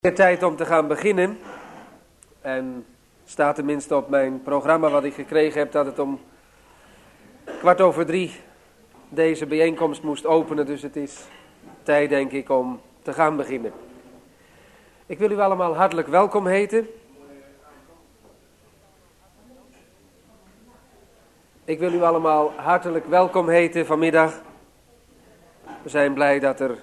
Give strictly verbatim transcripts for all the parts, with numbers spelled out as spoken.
Tijd om te gaan beginnen. En staat tenminste op mijn programma wat ik gekregen heb dat het om kwart over drie deze bijeenkomst moest openen. Dus het is tijd, denk ik, om te gaan beginnen. Ik wil u allemaal hartelijk welkom heten. Ik wil u allemaal hartelijk welkom heten vanmiddag. We zijn blij dat er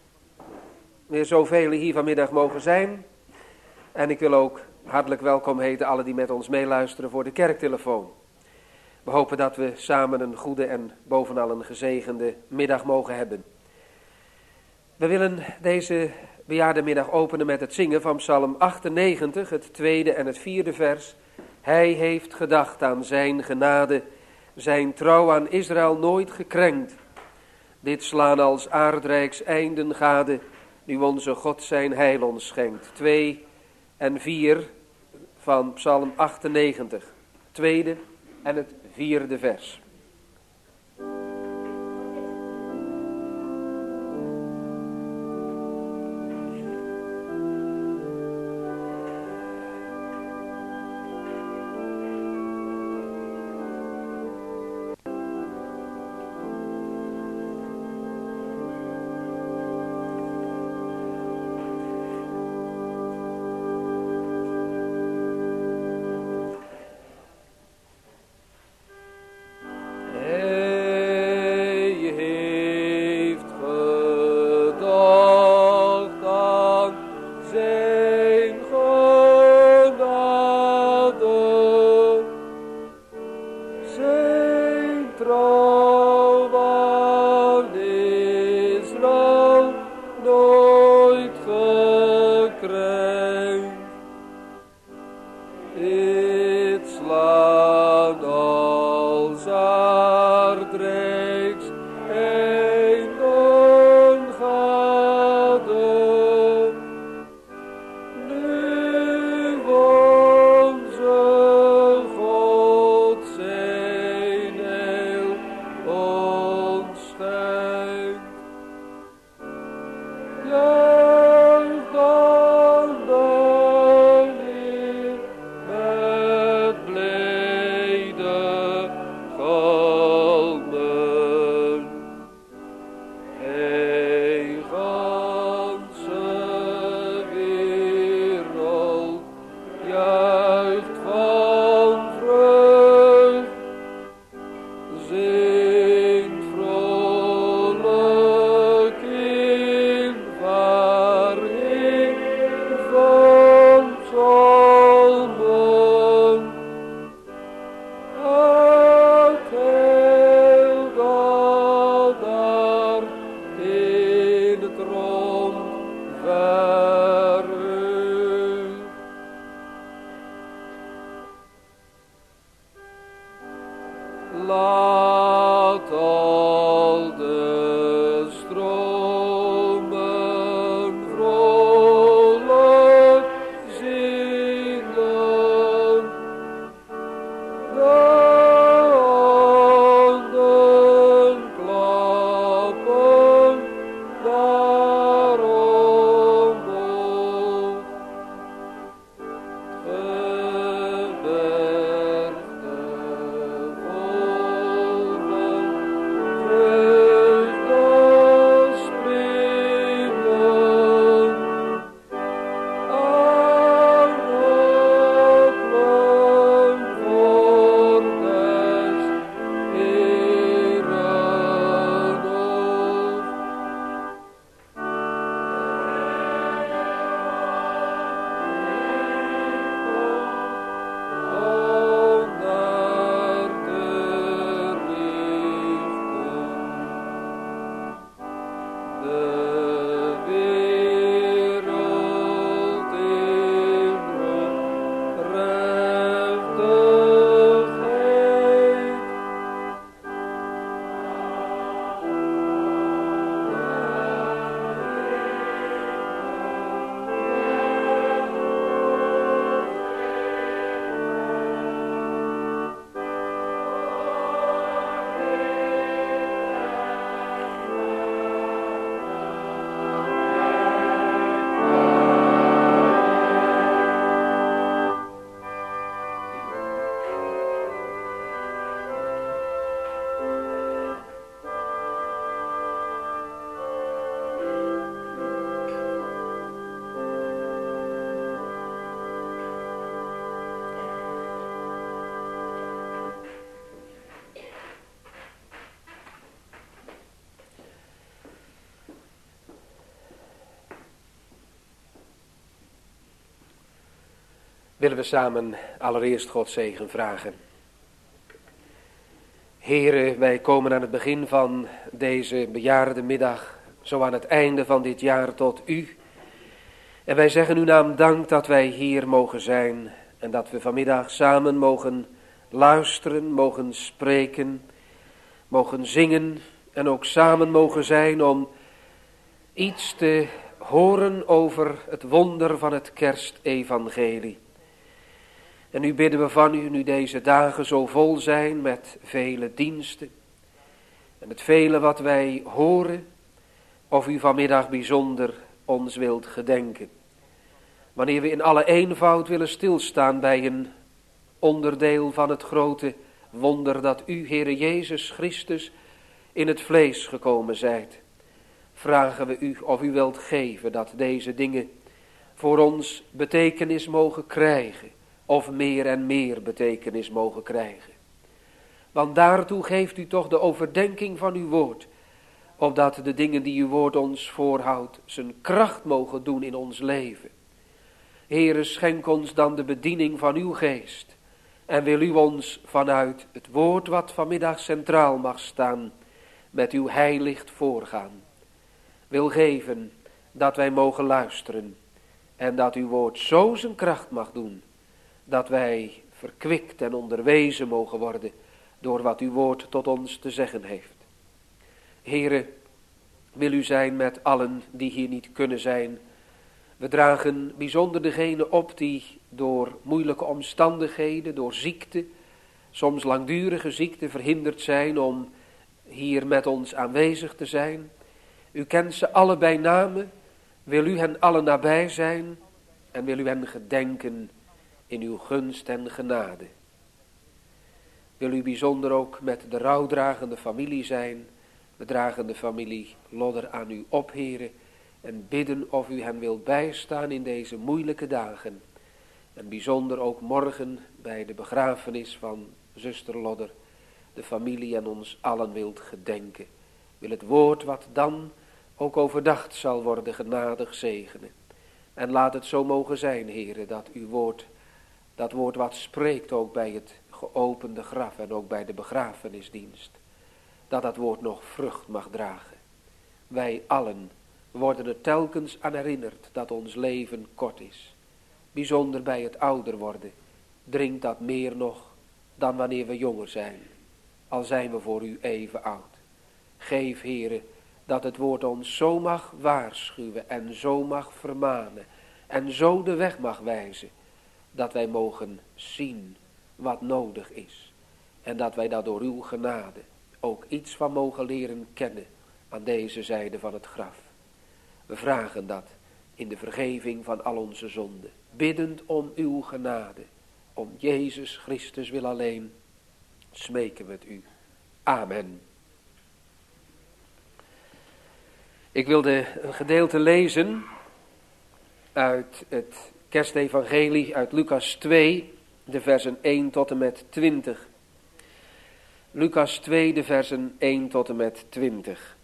weer zoveel hier vanmiddag mogen zijn. En ik wil ook hartelijk welkom heten alle die met ons meeluisteren voor de kerktelefoon. We hopen dat we samen een goede en bovenal een gezegende middag mogen hebben. We willen deze bejaardenmiddag openen met het zingen van Psalm achtennegentig, het tweede en het vierde vers. Hij heeft gedacht aan zijn genade, zijn trouw aan Israël nooit gekrenkt. Dit slaan als aardrijks einden gade, nu onze God zijn heil ons schenkt. Twee en vier van Psalm achtennegentig, tweede en het vierde vers. Amen. willen we samen allereerst Gods zegen vragen. Here, wij komen aan het begin van deze bejaardenmiddag, zo aan het einde van dit jaar tot u. En wij zeggen uw naam dank dat wij hier mogen zijn en dat we vanmiddag samen mogen luisteren, mogen spreken, mogen zingen en ook samen mogen zijn om iets te horen over het wonder van het kerstevangelie. En nu bidden we van u, nu deze dagen zo vol zijn met vele diensten en het vele wat wij horen, of u vanmiddag bijzonder ons wilt gedenken. Wanneer we in alle eenvoud willen stilstaan bij een onderdeel van het grote wonder dat u, Heere Jezus Christus, in het vlees gekomen zijt, vragen we u of u wilt geven dat deze dingen voor ons betekenis mogen krijgen, of meer en meer betekenis mogen krijgen. Want daartoe geeft u toch de overdenking van uw woord, opdat de dingen die uw woord ons voorhoudt zijn kracht mogen doen in ons leven. Heere, schenk ons dan de bediening van uw geest en wil u ons vanuit het woord wat vanmiddag centraal mag staan, met uw heilicht voorgaan. Wil geven dat wij mogen luisteren en dat uw woord zo zijn kracht mag doen, dat wij verkwikt en onderwezen mogen worden door wat uw woord tot ons te zeggen heeft. Heere, wil u zijn met allen die hier niet kunnen zijn. We dragen bijzonder degene op die door moeilijke omstandigheden, door ziekte, soms langdurige ziekte verhinderd zijn om hier met ons aanwezig te zijn. U kent ze alle bij name, wil u hen allen nabij zijn en wil u hen gedenken in uw gunst en genade. Wil u bijzonder ook met de rouwdragende familie zijn. We dragen de familie Lodder aan u op, Heere, en bidden of u hen wilt bijstaan in deze moeilijke dagen. En bijzonder ook morgen bij de begrafenis van zuster Lodder, de familie en ons allen wilt gedenken. Wil het woord wat dan ook overdacht zal worden genadig zegenen. En laat het zo mogen zijn, Heere, dat uw woord, dat woord wat spreekt ook bij het geopende graf en ook bij de begrafenisdienst, dat dat woord nog vrucht mag dragen. Wij allen worden er telkens aan herinnerd dat ons leven kort is. Bijzonder bij het ouder worden dringt dat meer nog dan wanneer we jonger zijn, al zijn we voor u even oud. Geef, Heere, dat het woord ons zo mag waarschuwen en zo mag vermanen en zo de weg mag wijzen, dat wij mogen zien wat nodig is en dat wij daar door uw genade ook iets van mogen leren kennen aan deze zijde van het graf. We vragen dat in de vergeving van al onze zonden, biddend om uw genade, om Jezus Christus wil alleen, smeken we het u. Amen. Ik wilde een gedeelte lezen uit het kerstevangelie, uit Lucas twee, de versen één tot en met twintig. Lucas twee, de versen één tot en met twintig.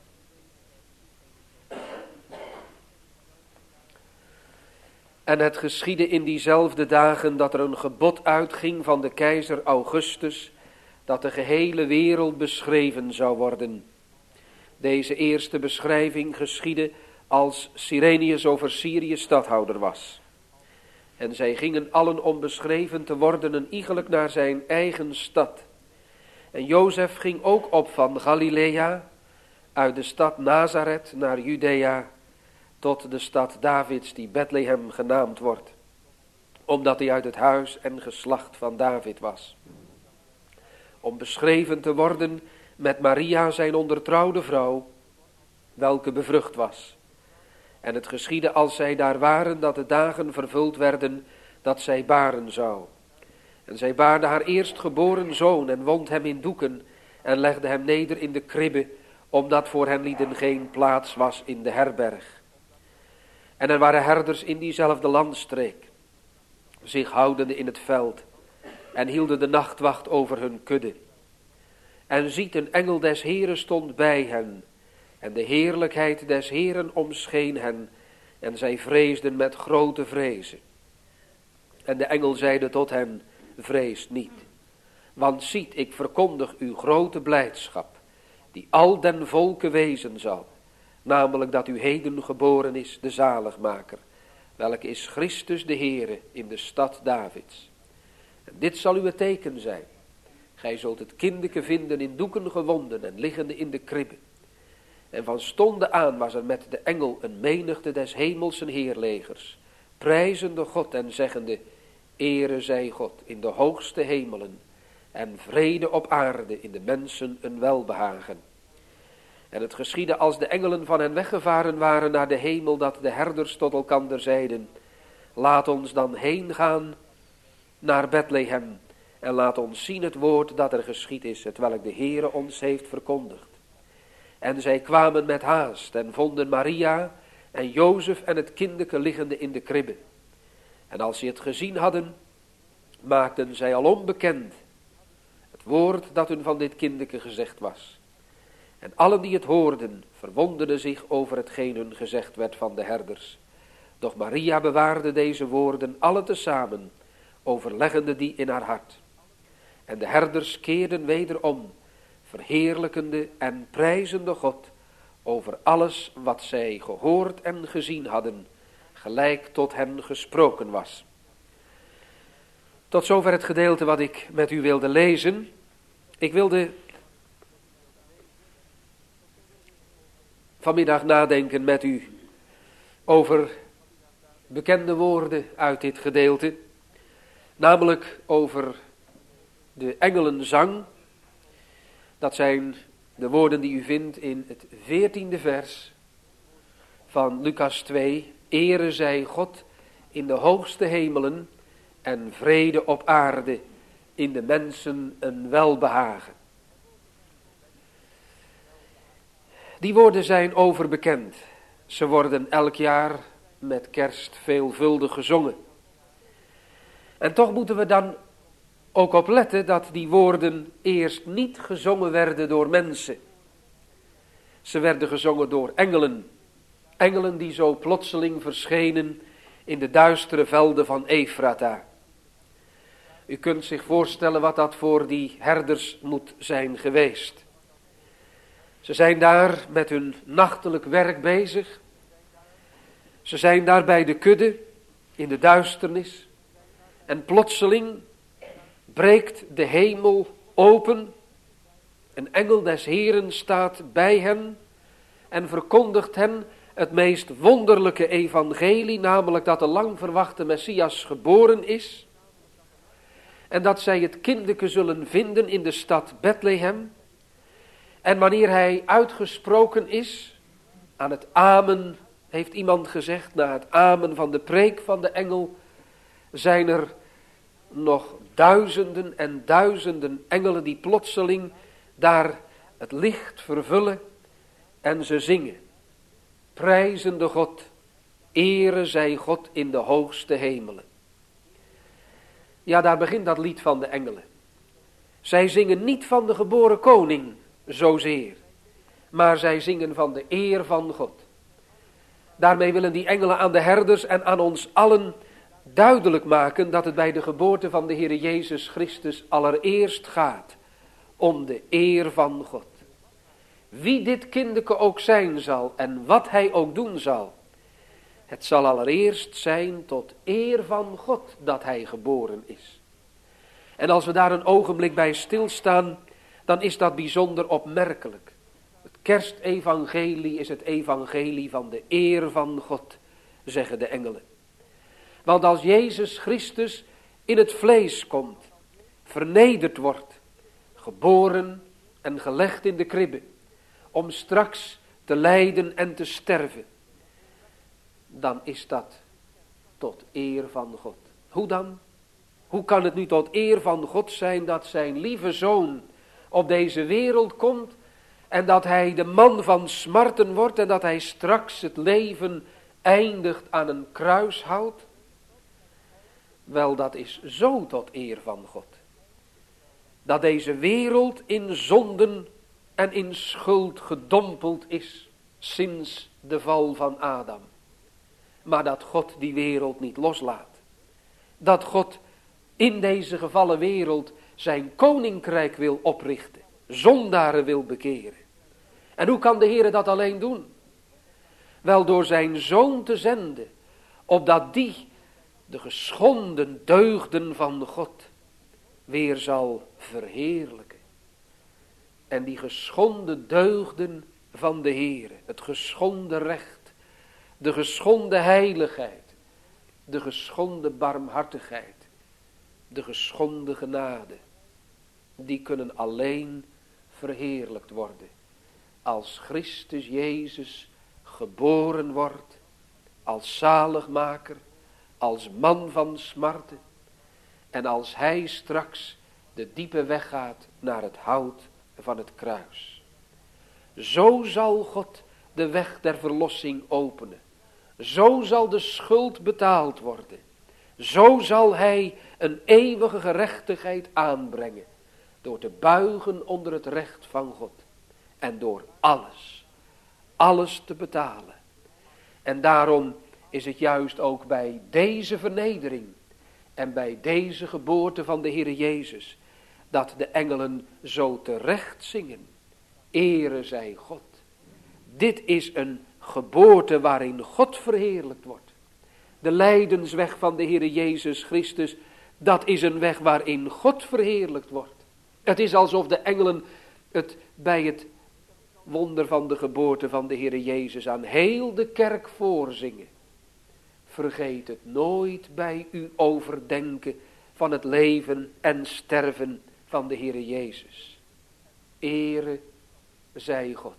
En het geschiedde in diezelfde dagen dat er een gebod uitging van de keizer Augustus, dat de gehele wereld beschreven zou worden. Deze eerste beschrijving geschiedde als Cyrenius over Syrië stadhouder was. En zij gingen allen om beschreven te worden en iegelijk naar zijn eigen stad. En Jozef ging ook op van Galilea, uit de stad Nazareth naar Judea, tot de stad Davids die Bethlehem genaamd wordt, omdat hij uit het huis en geslacht van David was. Om beschreven te worden met Maria zijn ondertrouwde vrouw, welke bevrucht was. En het geschiedde als zij daar waren, dat de dagen vervuld werden, dat zij baren zou. En zij baarde haar eerstgeboren zoon en wond hem in doeken en legde hem neder in de kribbe, omdat voor hen lieden geen plaats was in de herberg. En er waren herders in diezelfde landstreek, zich houdende in het veld, en hielden de nachtwacht over hun kudde. En ziet, een engel des Heren stond bij hen, en de heerlijkheid des Heren omscheen hen, en zij vreesden met grote vrezen. En de engel zeide tot hen, vrees niet. Want ziet, ik verkondig u grote blijdschap, die al den volken wezen zal. Namelijk dat u heden geboren is, de zaligmaker, welke is Christus de Heere in de stad Davids. En dit zal uw teken zijn. Gij zult het kindeke vinden in doeken gewonden en liggende in de kribbe. En van stonden aan was er met de engel een menigte des hemelsen heerlegers, prijzende God en zeggende, Ere zij God in de hoogste hemelen en vrede op aarde in de mensen een welbehagen. En het geschiedde als de engelen van hen weggevaren waren naar de hemel, dat de herders tot elkander zeiden, laat ons dan heen gaan naar Bethlehem en laat ons zien het woord dat er geschied is, hetwelk de Heere ons heeft verkondigd. En zij kwamen met haast en vonden Maria en Jozef en het kindeke liggende in de kribbe. En als ze het gezien hadden, maakten zij al onbekend het woord dat hun van dit kindeke gezegd was. En allen die het hoorden, verwonderden zich over hetgeen hun gezegd werd van de herders. Doch Maria bewaarde deze woorden alle tezamen, overleggende die in haar hart. En de herders keerden wederom, verheerlijkende en prijzende God over alles wat zij gehoord en gezien hadden, gelijk tot hen gesproken was. Tot zover het gedeelte wat ik met u wilde lezen. Ik wilde vanmiddag nadenken met u over bekende woorden uit dit gedeelte, namelijk over de engelenzang. Dat zijn de woorden die u vindt in het veertiende vers van Lucas twee. Ere zij God in de hoogste hemelen en vrede op aarde in de mensen een welbehagen. Die woorden zijn overbekend. Ze worden elk jaar met kerst veelvuldig gezongen. En toch moeten we dan ook op letten dat die woorden eerst niet gezongen werden door mensen. Ze werden gezongen door engelen. Engelen die zo plotseling verschenen in de duistere velden van Efrata. U kunt zich voorstellen wat dat voor die herders moet zijn geweest. Ze zijn daar met hun nachtelijk werk bezig. Ze zijn daar bij de kudde in de duisternis. En plotseling breekt de hemel open. Een engel des Heeren staat bij hen en verkondigt hen het meest wonderlijke evangelie, namelijk dat de lang verwachte Messias geboren is. En dat zij het kindeke zullen vinden in de stad Bethlehem. En wanneer hij uitgesproken is, aan het amen, heeft iemand gezegd, na het amen van de preek van de engel, zijn er nog duizenden en duizenden engelen die plotseling daar het licht vervullen en ze zingen. Prijzende God, ere zij God in de hoogste hemelen. Ja, daar begint dat lied van de engelen. Zij zingen niet van de geboren koning zozeer, maar zij zingen van de eer van God. Daarmee willen die engelen aan de herders en aan ons allen duidelijk maken dat het bij de geboorte van de Heer Jezus Christus allereerst gaat om de eer van God. Wie dit kindeke ook zijn zal en wat hij ook doen zal, het zal allereerst zijn tot eer van God dat hij geboren is. En als we daar een ogenblik bij stilstaan, dan is dat bijzonder opmerkelijk. Het kerstevangelie is het evangelie van de eer van God, zeggen de engelen. Want als Jezus Christus in het vlees komt, vernederd wordt, geboren en gelegd in de kribbe, om straks te lijden en te sterven, dan is dat tot eer van God. Hoe dan? Hoe kan het nu tot eer van God zijn dat zijn lieve zoon op deze wereld komt en dat hij de man van smarten wordt en dat hij straks het leven eindigt aan een kruishout? Wel, dat is zo tot eer van God. Dat deze wereld in zonden en in schuld gedompeld is sinds de val van Adam. Maar dat God die wereld niet loslaat. dat God in deze gevallen wereld zijn koninkrijk wil oprichten, zondaren wil bekeren. En hoe kan de Heer dat alleen doen? Wel door zijn Zoon te zenden, opdat die de geschonden deugden van God weer zal verheerlijken. En die geschonden deugden van de Heer, het geschonden recht, de geschonden heiligheid, de geschonden barmhartigheid, de geschonden genade, die kunnen alleen verheerlijkt worden als Christus Jezus geboren wordt, als zaligmaker, als man van smarten, en als hij straks de diepe weg gaat naar het hout van het kruis. Zo zal God de weg der verlossing openen. Zo zal de schuld betaald worden. Zo zal hij een eeuwige gerechtigheid aanbrengen, door te buigen onder het recht van God. En door alles, alles te betalen. En daarom is het juist ook bij deze vernedering en bij deze geboorte van de Heere Jezus, dat de engelen zo terecht zingen: Ere zij God. Dit is een geboorte waarin God verheerlijkt wordt. De lijdensweg van de Heere Jezus Christus, dat is een weg waarin God verheerlijkt wordt. Het is alsof de engelen het bij het wonder van de geboorte van de Heere Jezus aan heel de kerk voorzingen. Vergeet het nooit bij uw overdenken van het leven en sterven van de Heere Jezus. Ere zij God.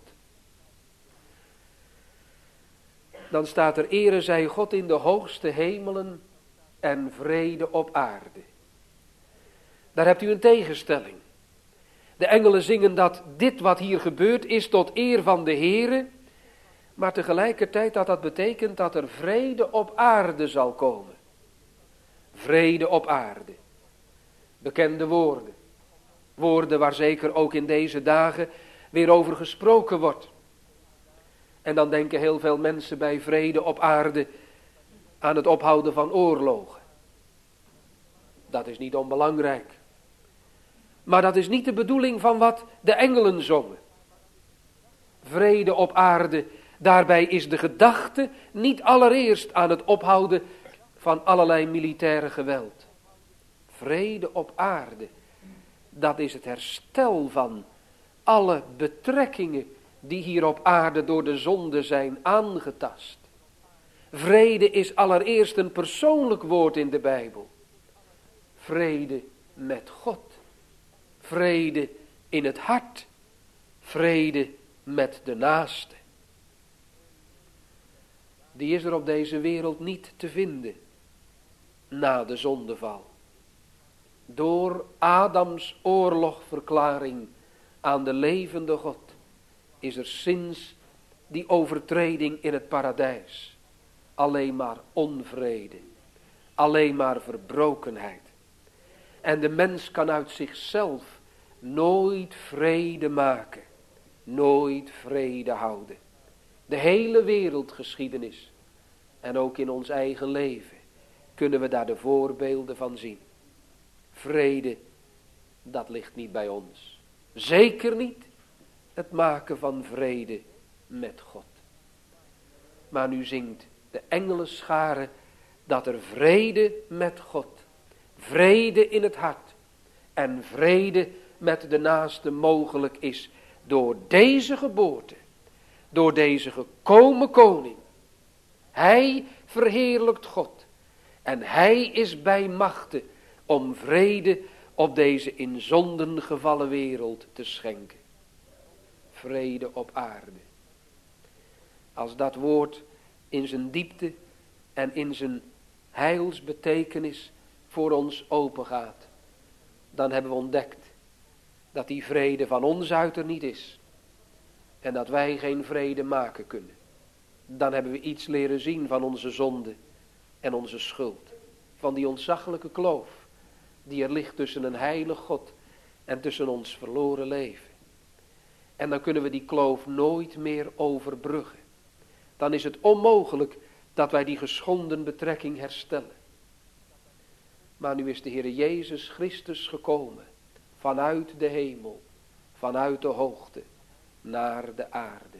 Dan staat er: ere zij God in de hoogste hemelen en vrede op aarde. Daar hebt u een tegenstelling. De engelen zingen dat dit wat hier gebeurt is tot eer van de Heere, maar tegelijkertijd dat dat betekent dat er vrede op aarde zal komen. Vrede op aarde. Bekende woorden. Woorden waar zeker ook in deze dagen weer over gesproken wordt. En dan denken heel veel mensen bij vrede op aarde aan het ophouden van oorlogen. Dat is niet onbelangrijk. Maar dat is niet de bedoeling van wat de engelen zongen. Vrede op aarde, daarbij is de gedachte niet allereerst aan het ophouden van allerlei militaire geweld. Vrede op aarde, dat is het herstel van alle betrekkingen die hier op aarde door de zonde zijn aangetast. Vrede is allereerst een persoonlijk woord in de Bijbel. Vrede met God. Vrede in het hart. Vrede met de naaste. Die is er op deze wereld niet te vinden na de zondeval. Door Adams oorlogverklaring aan de levende God is er sinds die overtreding in het paradijs alleen maar onvrede, alleen maar verbrokenheid. En de mens kan uit zichzelf nooit vrede maken, nooit vrede houden. De hele wereldgeschiedenis en ook in ons eigen leven kunnen we daar de voorbeelden van zien. Vrede, dat ligt niet bij ons. Zeker niet het maken van vrede met God. Maar nu zingt de engelenschare dat er vrede met God, vrede in het hart en vrede met de naaste mogelijk is door deze geboorte, door deze gekomen koning. Hij verheerlijkt God en hij is bij machte om vrede op deze in zonden gevallen wereld te schenken. Vrede op aarde. Als dat woord in zijn diepte en in zijn heilsbetekenis voor ons open gaat, dan hebben we ontdekt dat die vrede van ons uit er niet is. En dat wij geen vrede maken kunnen. Dan hebben we iets leren zien van onze zonde en onze schuld. Van die ontzaglijke kloof die er ligt tussen een heilig God en tussen ons verloren leven. En dan kunnen we die kloof nooit meer overbruggen. Dan is het onmogelijk dat wij die geschonden betrekking herstellen. Maar nu is de Heer Jezus Christus gekomen, vanuit de hemel, vanuit de hoogte, naar de aarde.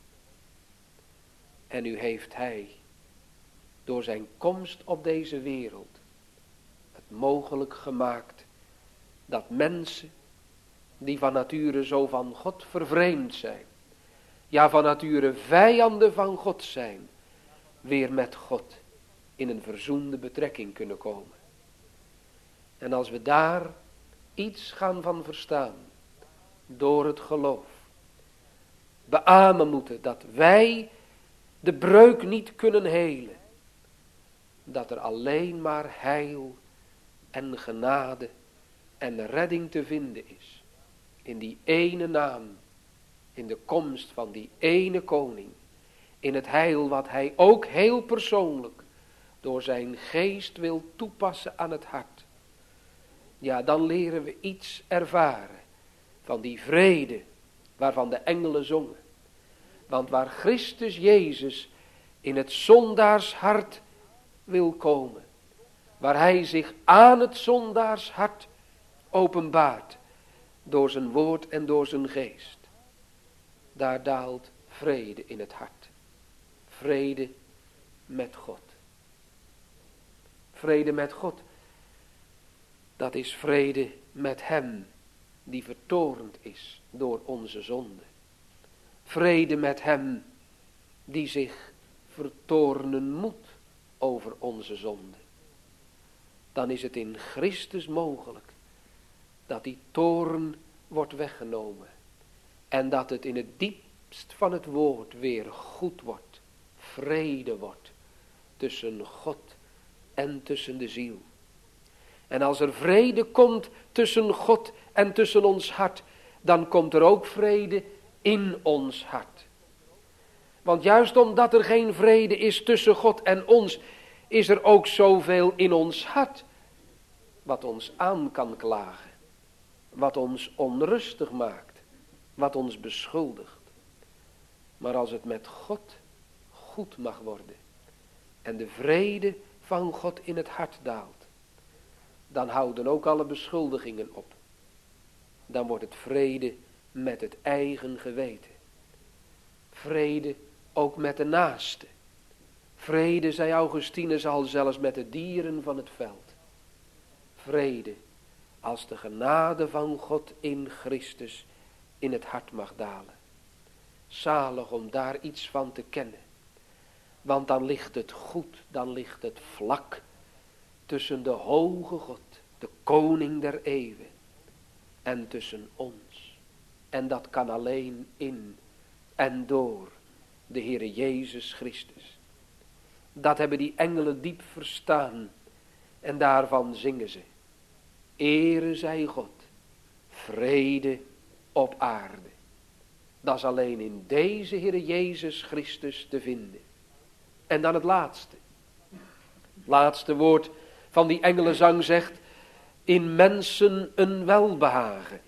En nu heeft Hij, door zijn komst op deze wereld, het mogelijk gemaakt dat mensen, die van nature zo van God vervreemd zijn, ja van nature vijanden van God zijn, weer met God in een verzoende betrekking kunnen komen. En als we daar iets gaan van verstaan, door het geloof, beamen moeten dat wij de breuk niet kunnen helen, dat er alleen maar heil en genade en redding te vinden is, in die ene naam, in de komst van die ene koning, in het heil wat hij ook heel persoonlijk door zijn geest wil toepassen aan het hart. Ja, dan leren we iets ervaren van die vrede waarvan de engelen zongen. Want waar Christus Jezus in het zondaarshart wil komen, waar hij zich aan het zondaarshart openbaart door zijn woord en door zijn geest, daar daalt vrede in het hart. Vrede met God. Vrede met God, dat is vrede met hem die vertorend is door onze zonde. Vrede met hem die zich vertoornen moet over onze zonde. Dan is het in Christus mogelijk dat die toorn wordt weggenomen. En dat het in het diepst van het woord weer goed wordt. Vrede wordt tussen God en tussen de ziel. En als er vrede komt tussen God en tussen ons hart, dan komt er ook vrede in ons hart. Want juist omdat er geen vrede is tussen God en ons, is er ook zoveel in ons hart wat ons aan kan klagen, wat ons onrustig maakt, wat ons beschuldigt. Maar als het met God goed mag worden en de vrede van God in het hart daalt, dan houden ook alle beschuldigingen op. Dan wordt het vrede met het eigen geweten. Vrede ook met de naaste. Vrede, zei Augustinus, al zelfs met de dieren van het veld. Vrede als de genade van God in Christus in het hart mag dalen. Zalig om daar iets van te kennen. Want dan ligt het goed, dan ligt het vlak tussen de hoge God, de koning der eeuwen, en tussen ons. En dat kan alleen in en door de Heere Jezus Christus. Dat hebben die engelen diep verstaan en daarvan zingen ze. Ere zij God, vrede op aarde. Dat is alleen in deze Heere Jezus Christus te vinden. En dan het laatste. Het laatste woord van die engelenzang zegt, in mensen een welbehagen.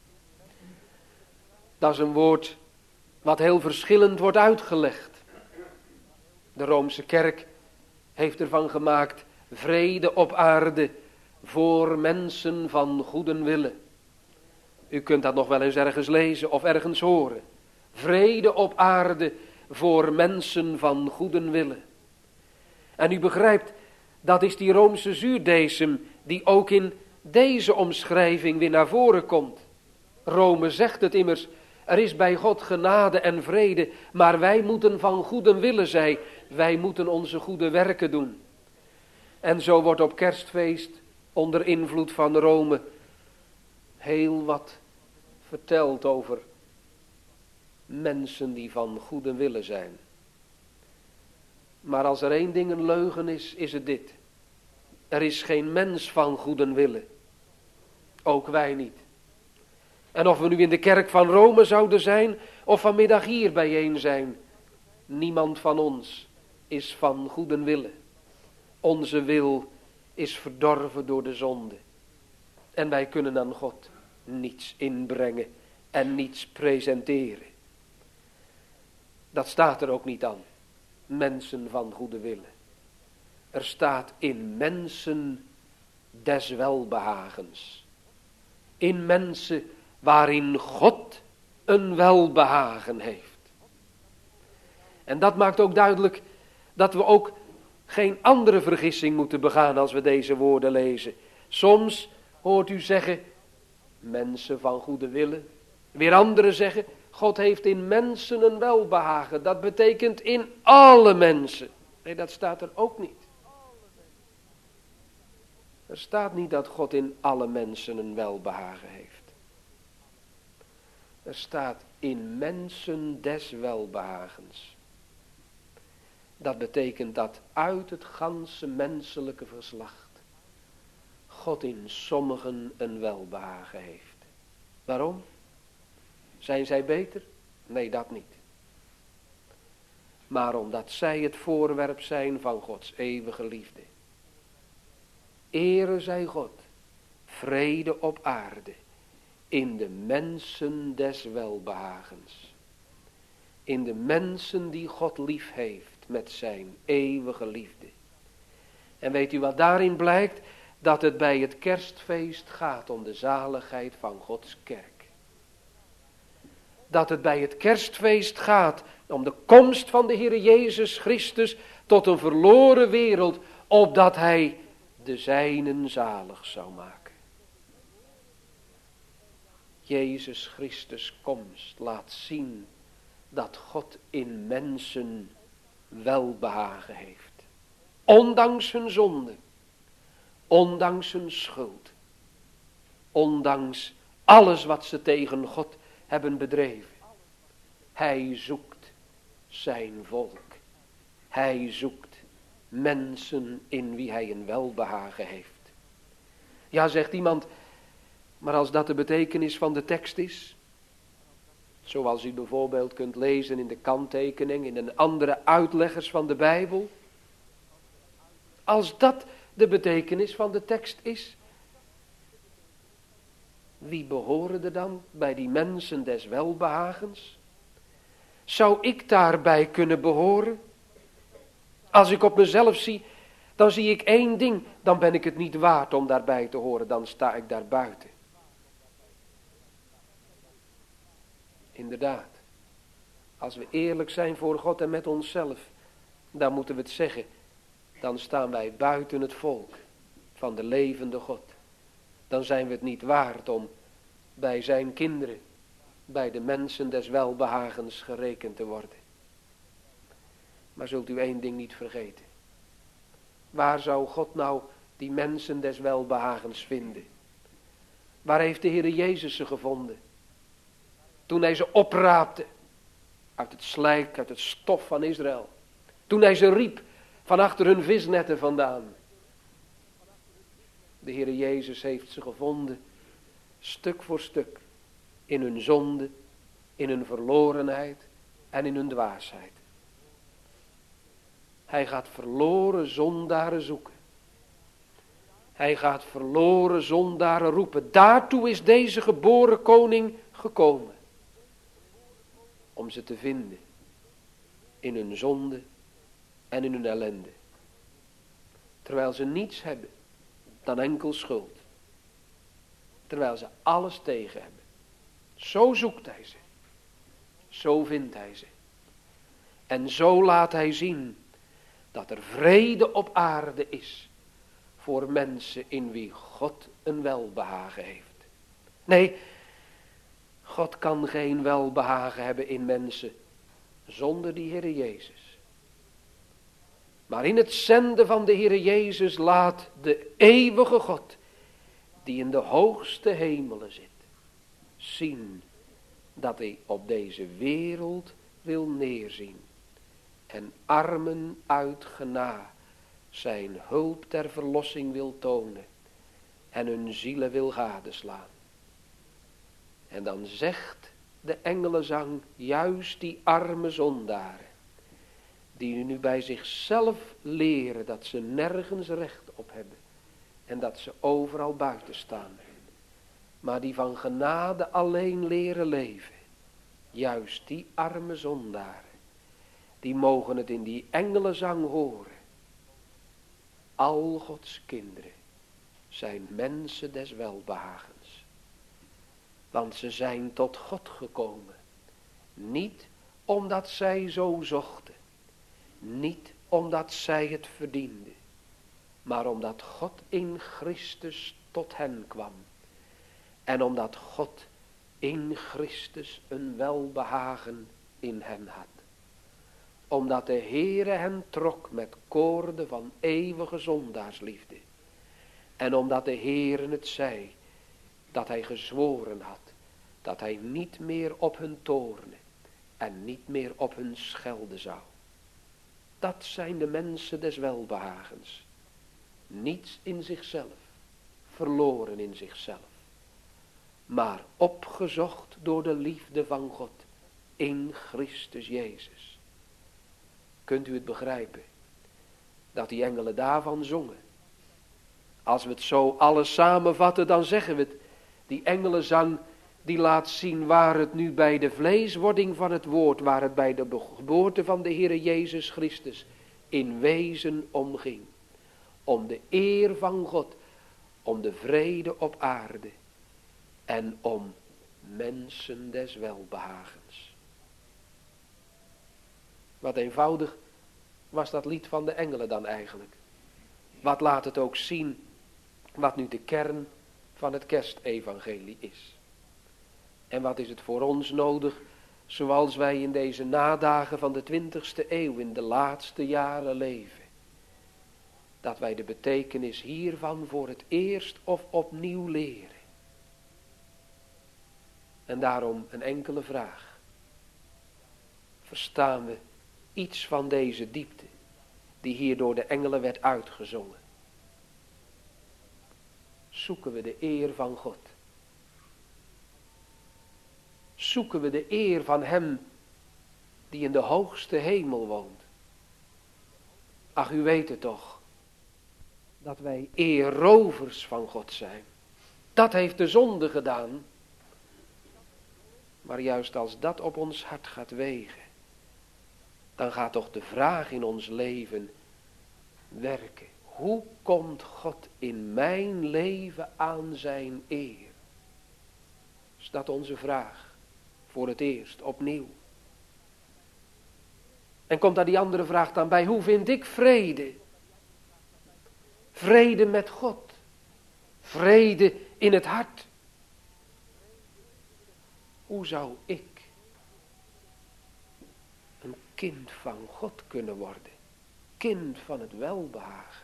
Dat is een woord wat heel verschillend wordt uitgelegd. De Roomse kerk heeft ervan gemaakt, vrede op aarde voor mensen van goeden wille. U kunt dat nog wel eens ergens lezen of ergens horen. Vrede op aarde voor mensen van goeden wille. En u begrijpt, dat is die Roomse zuurdesem die ook in deze omschrijving weer naar voren komt. Rome zegt het immers, er is bij God genade en vrede, maar wij moeten van goede wille zijn. Wij moeten onze goede werken doen. En zo wordt op kerstfeest onder invloed van Rome heel wat verteld over mensen die van goede wille zijn. Maar als er één ding een leugen is, is het dit. Er is geen mens van goede wille. Ook wij niet. En of we nu in de kerk van Rome zouden zijn, of vanmiddag hier bijeen zijn, niemand van ons is van goede wille. Onze wil is verdorven door de zonde. En wij kunnen aan God niets inbrengen en niets presenteren. Dat staat er ook niet aan. Mensen van goede wille. Er staat in mensen des welbehagens. In mensen waarin God een welbehagen heeft. En dat maakt ook duidelijk dat we ook geen andere vergissing moeten begaan als we deze woorden lezen. Soms hoort u zeggen, mensen van goede willen. Weer anderen zeggen, God heeft in mensen een welbehagen. Dat betekent in alle mensen. Nee, dat staat er ook niet. Er staat niet dat God in alle mensen een welbehagen heeft. Er staat in mensen des welbehagens. Dat betekent dat uit het ganse menselijke geslacht God in sommigen een welbehagen heeft. Waarom? Zijn zij beter? Nee, dat niet. Maar omdat zij het voorwerp zijn van Gods eeuwige liefde. Ere zij God, vrede op aarde, in de mensen des welbehagens. In de mensen die God lief heeft met zijn eeuwige liefde. En weet u wat daarin blijkt? Dat het bij het kerstfeest gaat om de zaligheid van Gods kerk. Dat het bij het kerstfeest gaat om de komst van de Heer Jezus Christus tot een verloren wereld, opdat Hij de zijnen zalig zou maken. Jezus Christus komst laat zien dat God in mensen welbehagen heeft. Ondanks hun zonde, ondanks hun schuld, ondanks alles wat ze tegen God hebben bedreven. Hij zoekt zijn volk. Hij zoekt mensen in wie hij een welbehagen heeft. Ja, zegt iemand, maar als dat de betekenis van de tekst is, zoals u bijvoorbeeld kunt lezen in de kanttekening, in een andere uitleggers van de Bijbel. Als dat de betekenis van de tekst is, wie behoren er dan bij die mensen des welbehagens? Zou ik daarbij kunnen behoren? Als ik op mezelf zie, dan zie ik één ding, dan ben ik het niet waard om daarbij te horen, dan sta ik daar buiten. Inderdaad, als we eerlijk zijn voor God en met onszelf, dan moeten we het zeggen, dan staan wij buiten het volk van de levende God. Dan zijn we het niet waard om bij zijn kinderen, bij de mensen des welbehagens gerekend te worden. Maar zult u één ding niet vergeten. Waar zou God nou die mensen des welbehagens vinden? Waar heeft de Heer Jezus ze gevonden? Toen hij ze opraapte uit het slijk, uit het stof van Israël. Toen hij ze riep van achter hun visnetten vandaan. De Heer Jezus heeft ze gevonden, stuk voor stuk, in hun zonde, in hun verlorenheid en in hun dwaasheid. Hij gaat verloren zondaren zoeken. Hij gaat verloren zondaren roepen. Daartoe is deze geboren koning gekomen. Om ze te vinden in hun zonde en in hun ellende. Terwijl ze niets hebben dan enkel schuld. Terwijl ze alles tegen hebben. Zo zoekt hij ze. Zo vindt hij ze. En zo laat hij zien dat er vrede op aarde is voor mensen in wie God een welbehagen heeft. Nee, God kan geen welbehagen hebben in mensen zonder die Heer Jezus. Maar in het zenden van de Heer Jezus laat de eeuwige God, die in de hoogste hemelen zit, zien dat hij op deze wereld wil neerzien. En armen uit gena zijn hulp ter verlossing wil tonen. En hun zielen wil gadeslaan. En dan zegt de engelenzang juist die arme zondaren. Die nu bij zichzelf leren dat ze nergens recht op hebben. En dat ze overal buiten staan. Maar die van genade alleen leren leven. Juist die arme zondaren. Die mogen het in die engelenzang horen. Al Gods kinderen zijn mensen des welbehagens. Want ze zijn tot God gekomen. Niet omdat zij zo zochten. Niet omdat zij het verdienden. Maar omdat God in Christus tot hen kwam. En omdat God in Christus een welbehagen in hen had. Omdat de Heere hen trok met koorden van eeuwige zondaarsliefde. En omdat de Heere het zei, dat hij gezworen had, dat hij niet meer op hun toornen en niet meer op hun schelden zou. Dat zijn de mensen des welbehagens. Niets in zichzelf, verloren in zichzelf. Maar opgezocht door de liefde van God in Christus Jezus. Kunt u het begrijpen? Dat die engelen daarvan zongen. Als we het zo alles samenvatten, dan zeggen we het. Die engelenzang die laat zien waar het nu bij de vleeswording van het woord, waar het bij de geboorte van de Heere Jezus Christus in wezen om ging. Om de eer van God, om de vrede op aarde en om mensen des welbehagens. Wat eenvoudig was dat lied van de engelen dan eigenlijk. Wat laat het ook zien wat nu de kern van het kerstevangelie is. En wat is het voor ons nodig, zoals wij in deze nadagen van de twintigste eeuw in de laatste jaren leven. Dat wij de betekenis hiervan voor het eerst of opnieuw leren. En daarom een enkele vraag. Verstaan we iets van deze diepte die hier door de engelen werd uitgezongen? Zoeken we de eer van God? Zoeken we de eer van Hem die in de hoogste hemel woont? Ach, u weet het toch, dat wij eerrovers van God zijn. Dat heeft de zonde gedaan. Maar juist als dat op ons hart gaat wegen, dan gaat toch de vraag in ons leven werken. Hoe komt God in mijn leven aan zijn eer? Is dat onze vraag? Voor het eerst, opnieuw. En komt daar die andere vraag dan bij. Hoe vind ik vrede? Vrede met God. Vrede in het hart. Hoe zou ik een kind van God kunnen worden? Kind van het welbehagen.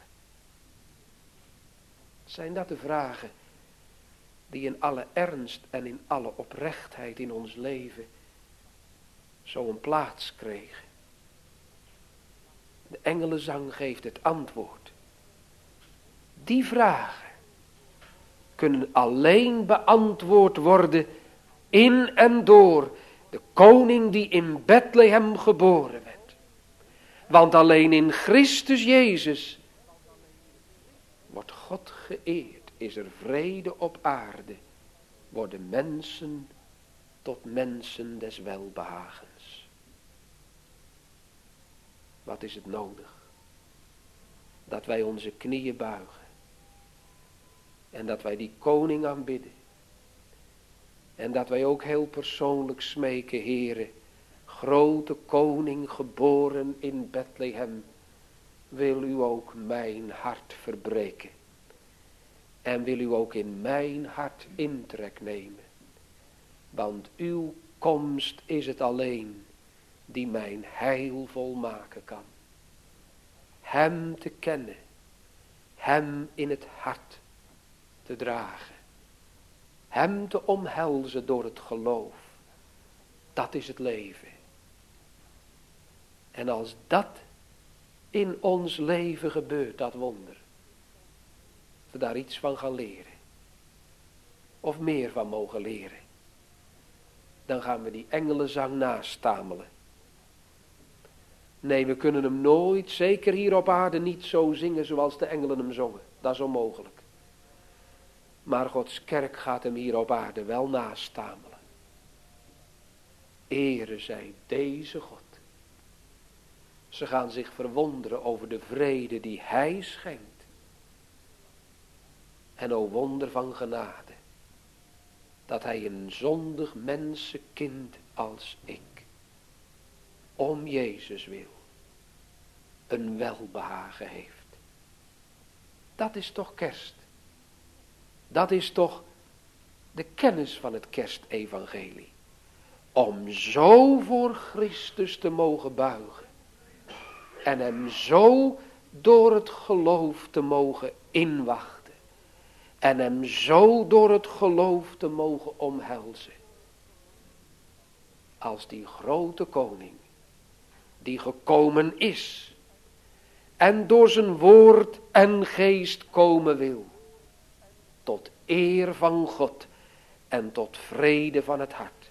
Zijn dat de vragen die in alle ernst en in alle oprechtheid in ons leven zo een plaats kregen? De engelenzang geeft het antwoord. Die vragen kunnen alleen beantwoord worden in en door de koning die in Bethlehem geboren werd. Want alleen in Christus Jezus wordt God geëerd. Is er vrede op aarde, worden mensen tot mensen des welbehagens. Wat is het nodig? Dat wij onze knieën buigen. En dat wij die koning aanbidden. En dat wij ook heel persoonlijk smeken, Heere, grote koning geboren in Bethlehem, wil u ook mijn hart verbreken. En wil u ook in mijn hart intrek nemen. Want uw komst is het alleen die mijn heil volmaken kan. Hem te kennen. Hem in het hart te dragen. Hem te omhelzen door het geloof. Dat is het leven. En als dat in ons leven gebeurt, dat wonder. We daar iets van gaan leren. Of meer van mogen leren. Dan gaan we die engelenzang nastamelen. Nee, we kunnen hem nooit, zeker hier op aarde, niet zo zingen zoals de engelen hem zongen. Dat is onmogelijk. Maar Gods kerk gaat hem hier op aarde wel nastamelen. Ere zij deze God. Ze gaan zich verwonderen over de vrede die hij schenkt. En o wonder van genade, dat hij een zondig mensenkind als ik, om Jezus wil, een welbehagen heeft. Dat is toch kerst. Dat is toch de kennis van het kerstevangelie. Om zo voor Christus te mogen buigen. En hem zo door het geloof te mogen inwachten. En hem zo door het geloof te mogen omhelzen. Als die grote koning, die gekomen is. En door zijn woord en geest komen wil. Tot eer van God en tot vrede van het hart.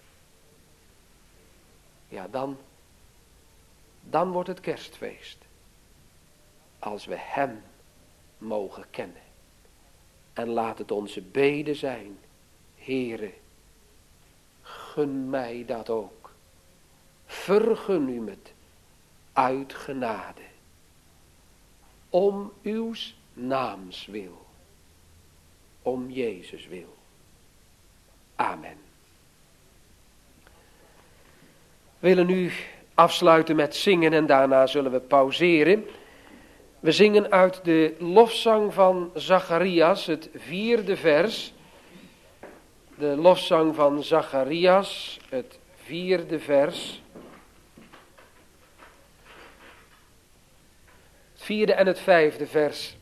Ja, dan, dan wordt het kerstfeest. Als we hem mogen kennen. En laat het onze bede zijn. Heere, gun mij dat ook. Vergun u het uit genade. Om uws naams wil. Om Jezus wil. Amen. We willen nu afsluiten met zingen en daarna zullen we pauzeren. We zingen uit de lofzang van Zacharias, het vierde vers. De lofzang van Zacharias, het vierde vers. Het vierde en het vijfde vers.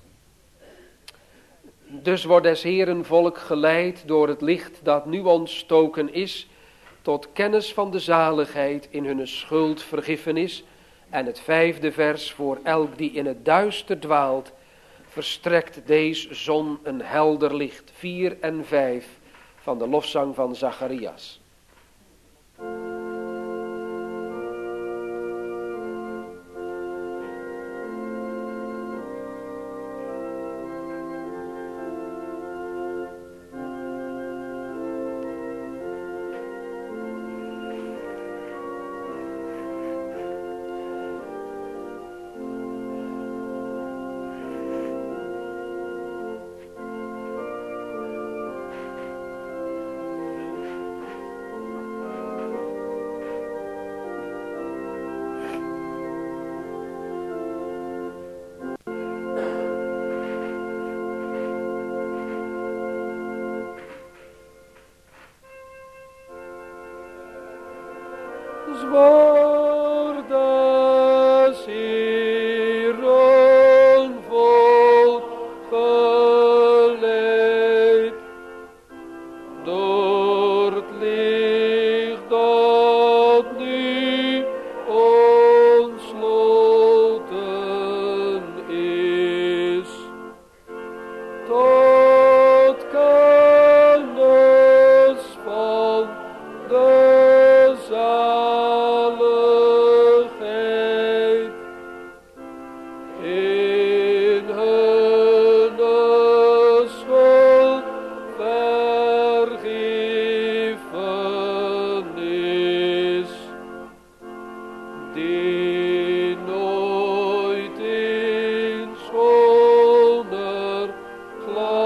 Dus wordt des Heeren volk geleid door het licht dat nu ontstoken is, tot kennis van de zaligheid in hun schuldvergiffenis. En het vijfde vers, voor elk die in het duister dwaalt, verstrekt deze zon een helder licht. Vier en vijf van de lofzang van Zacharias. Zwaar des Heeren volk geleid, door het licht dat nu ontsloten is, tot kennis van de zaligheid in hun schuldvergiffenis, die nooit in schoner glans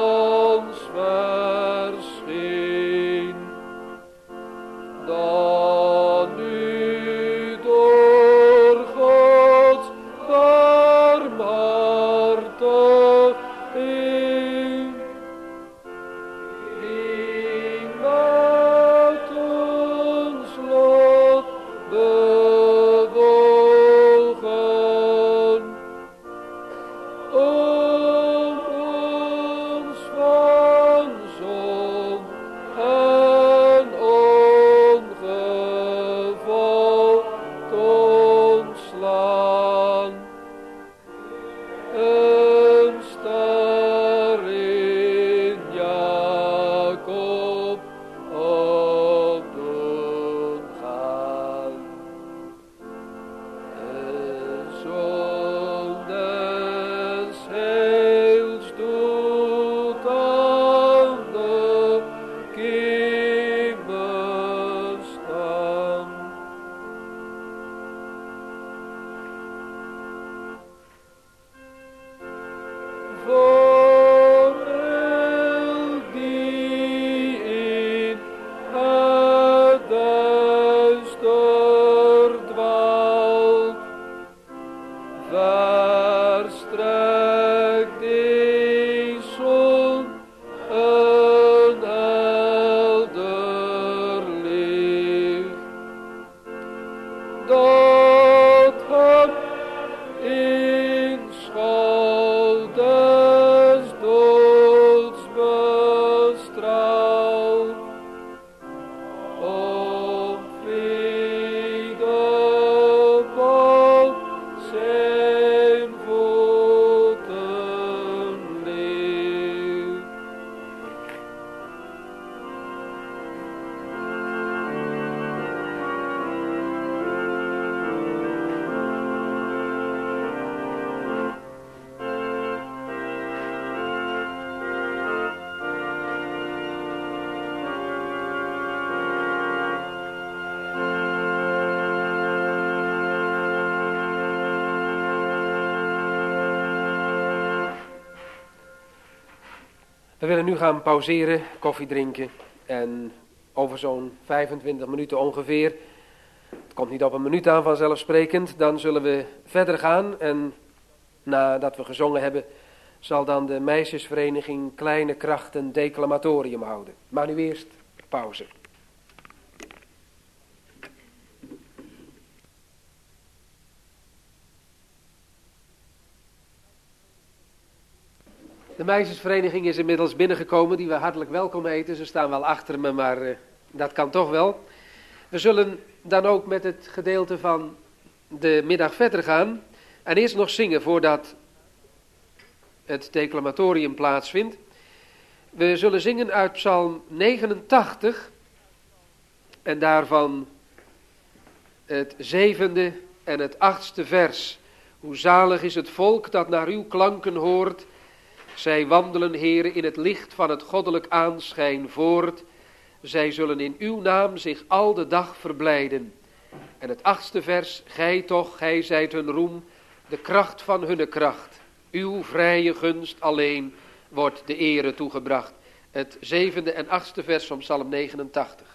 We willen nu gaan pauzeren, koffie drinken en over zo'n vijfentwintig minuten ongeveer, het komt niet op een minuut aan vanzelfsprekend, dan zullen we verder gaan en nadat we gezongen hebben, zal dan de meisjesvereniging Kleine Krachten declamatorium houden. Maar nu eerst pauze. De meisjesvereniging is inmiddels binnengekomen, die we hartelijk welkom heten. Ze staan wel achter me, maar uh, dat kan toch wel. We zullen dan ook met het gedeelte van de middag verder gaan. En eerst nog zingen voordat het declamatorium plaatsvindt. We zullen zingen uit Psalm negenentachtig. En daarvan het zevende en het achtste vers. Hoe zalig is het volk dat naar uw klanken hoort. Zij wandelen, Heere, in het licht van het goddelijk aanschijn voort. Zij zullen in uw naam zich al de dag verblijden. En het achtste vers, gij toch, gij zijt hun roem, de kracht van hunne kracht. Uw vrije gunst alleen wordt de ere toegebracht. Het zevende en achtste vers van Psalm negenentachtig.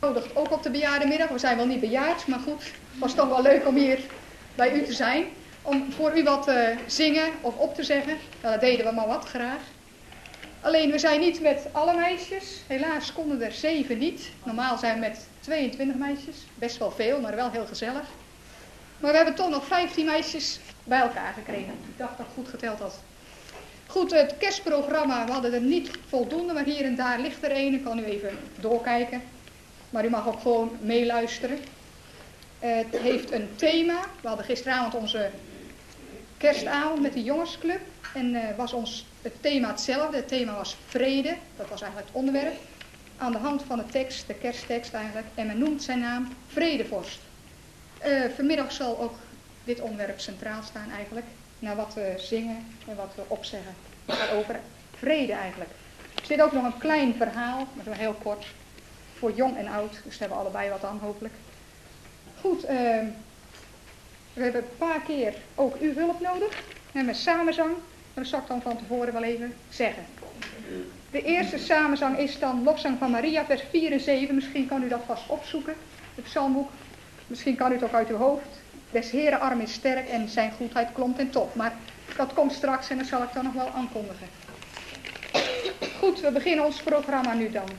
uitgenodigd ook op de bejaardenmiddag. We zijn wel niet bejaard, maar goed, het was toch wel leuk om hier bij u te zijn. Om voor u wat te zingen of op te zeggen. Nou, dat deden we maar wat graag. Alleen we zijn niet met alle meisjes. Helaas konden er zeven niet. Normaal zijn we met tweeëntwintig meisjes. Best wel veel, maar wel heel gezellig. Maar we hebben toch nog vijftien meisjes bij elkaar gekregen. Ik dacht dat ik goed geteld had. Goed, het kerstprogramma, we hadden er niet voldoende, maar hier en daar ligt er een. Ik kan u even doorkijken. Maar u mag ook gewoon meeluisteren. Het heeft een thema. We hadden gisteravond onze kerstavond met de jongensclub. En uh, was ons het thema hetzelfde. Het thema was vrede. Dat was eigenlijk het onderwerp. Aan de hand van de tekst, de kersttekst eigenlijk. En men noemt zijn naam Vredevorst. Uh, vanmiddag zal ook dit onderwerp centraal staan eigenlijk. Naar wat we zingen en wat we opzeggen. Het gaat over vrede eigenlijk. Er zit ook nog een klein verhaal, maar heel kort. Voor jong en oud. Dus daar hebben we allebei wat aan hopelijk. Goed, uh, we hebben een paar keer ook uw hulp nodig. We hebben een samenzang. Dat zal ik dan van tevoren wel even zeggen. De eerste samenzang is dan lofzang van Maria, vers vier en zeven. Misschien kan u dat vast opzoeken, het psalmboek. Misschien kan u het ook uit uw hoofd. Des Heeren arm is sterk en zijn goedheid klomt en top. Maar dat komt straks en dat zal ik dan nog wel aankondigen. Goed, we beginnen ons programma nu dan.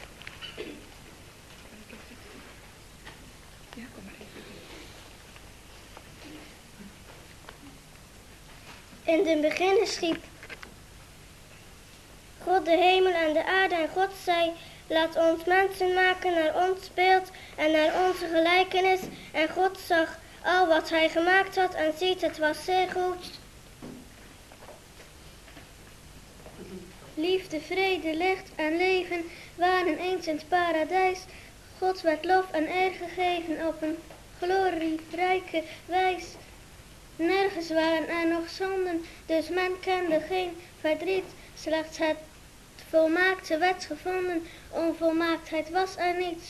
Ja, kom maar even. In den beginnen schiep God de hemel en de aarde en God zei, laat ons mensen maken naar ons beeld en naar onze gelijkenis. En God zag al wat hij gemaakt had en ziet, het was zeer goed. Liefde, vrede, licht en leven waren eens in het paradijs. God werd lof en eer gegeven op een glorierijke wijs. Nergens waren er nog zonden, dus men kende geen verdriet. Slechts het volmaakte werd gevonden, onvolmaaktheid was er niets.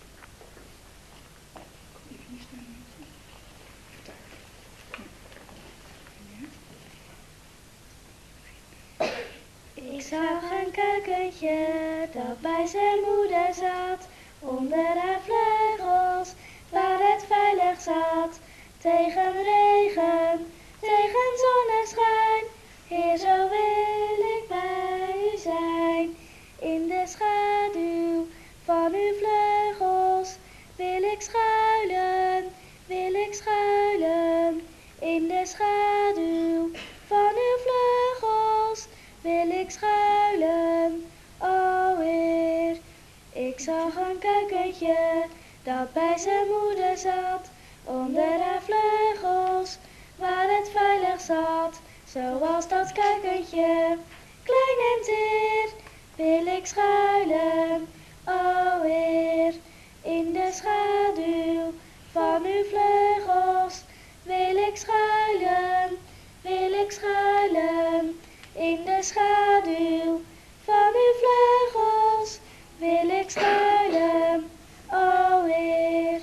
Ik zag een kuikentje dat bij zijn moeder zat, onder haar vleugels, waar het veilig zat. Tegen regen, tegen zonneschijn, Heer, zo wil ik bij u zijn. In de schaduw van uw vleugels wil ik schuilen, wil ik schuilen. In de schaduw van uw vleugels wil ik schuilen, o Heer. Ik zag een kuikentje dat bij zijn moeder zat, onder haar vleugels, waar het veilig zat. Zoals dat kuikentje, klein en teer, wil ik schuilen, o Heer. In de schaduw van uw vleugels wil ik schuilen, wil ik schuilen. In de schaduw van uw vleugels wil ik schuilen, o Heer.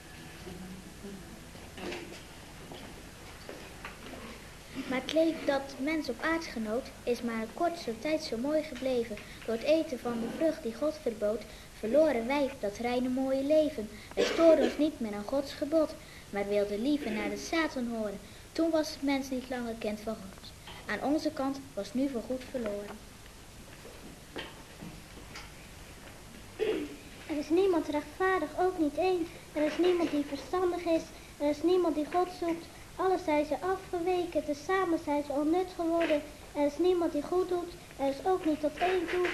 Maar het leven dat de mens op aarde genoot, is maar een korte tijd zo mooi gebleven. Door het eten van de vrucht die God verbood, verloren wij dat reine mooie leven. Wij storen ons niet meer aan Gods gebod, maar wilden liever naar de Satan horen. Toen was het mens niet langer bekend van God. Aan onze kant was nu voorgoed verloren. Er is niemand rechtvaardig, ook niet één. Er is niemand die verstandig is. Er is niemand die God zoekt. Alle zijn ze afgeweken, tezamen zijn ze onnut geworden. Er is niemand die goed doet, er is ook niet tot één toe.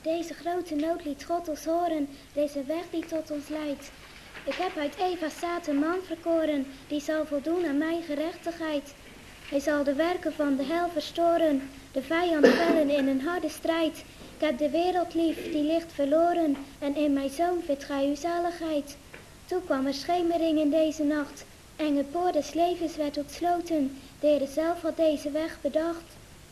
Deze grote nood liet God ons horen, deze weg die tot ons leidt. Ik heb uit Eva's zaad een man verkoren, die zal voldoen aan mijn gerechtigheid. Hij zal de werken van de hel verstoren, de vijand vellen in een harde strijd. Ik heb de wereld lief, die ligt verloren, en in mijn zoon vindt gij uw zaligheid. Toen kwam er schemering in deze nacht, en het poort des levens werd ontsloten. De Heer zelf had deze weg bedacht.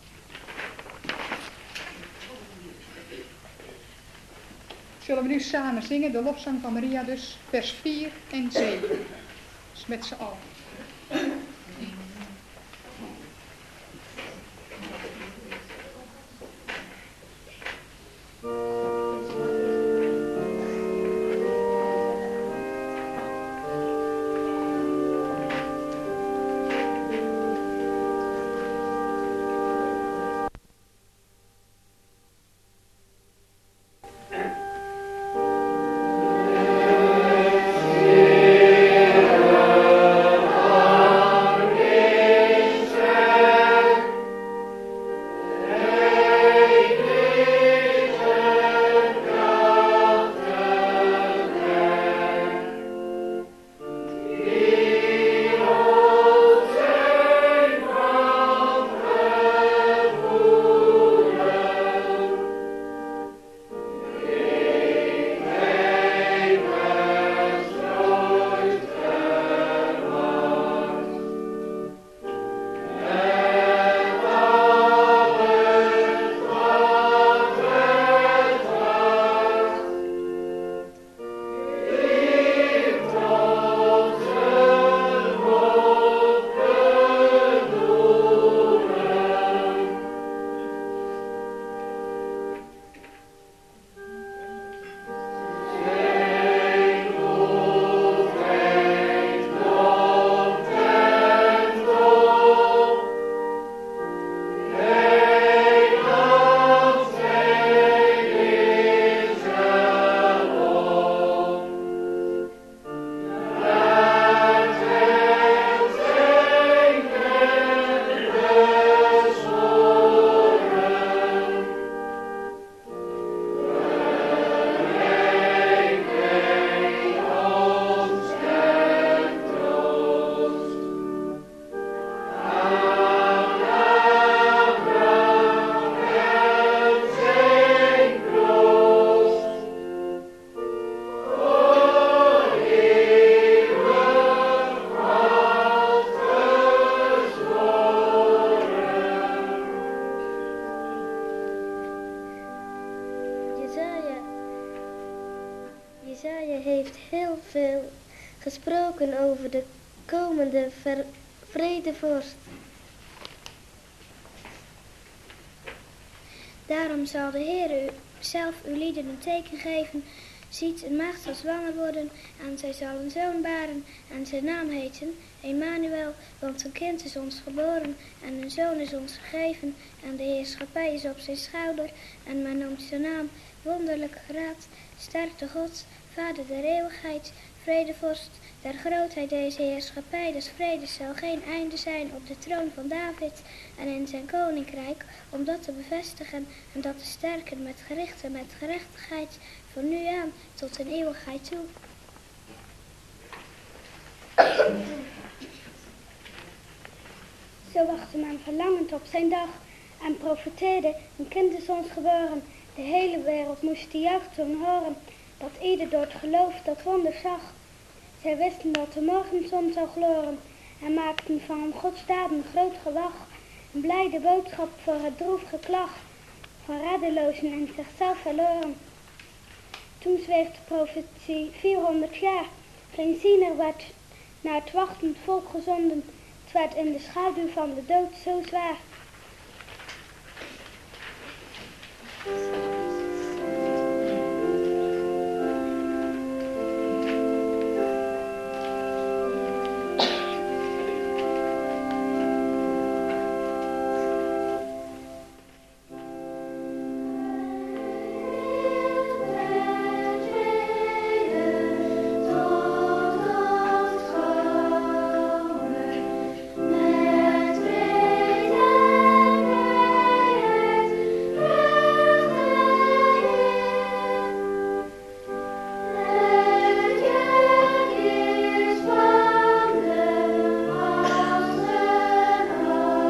Zullen we nu samen zingen, de lofzang van Maria dus, vers vier en zeven. Dus met z'n allen. Jesaja heeft heel veel gesproken over de komende vredevorst. Daarom zal de Heer u zelf uw lieden een teken geven. Ziet, een maagd zal zwanger worden en zij zal een zoon baren en zijn naam heten Emmanuel, want een kind is ons geboren en een zoon is ons gegeven en de heerschappij is op zijn schouder en men noemt zijn naam Wonderlijke Raad, Sterkte God, Vader der eeuwigheid, Vredevorst, der grootheid deze heerschappij des vredes zal geen einde zijn op de troon van David en in zijn koninkrijk, om dat te bevestigen en dat te sterken met gericht en met gerechtigheid, van nu aan tot een eeuwigheid toe. Zo wachtte men verlangend op zijn dag en profeteerde, een kind is ons geboren. De hele wereld moest die juichtoon horen, dat ieder door het geloof dat wonder zag. Zij wisten dat de morgenzon zou gloren en maakten van Gods daden groot gelach. Een blijde boodschap voor het droef geklag van reddelozen in zichzelf verloren. Toen zweeg de profetie vierhonderd jaar. Geen ziener werd naar het wachtend volk gezonden. Het werd in de schaduw van de dood zo zwaar. Met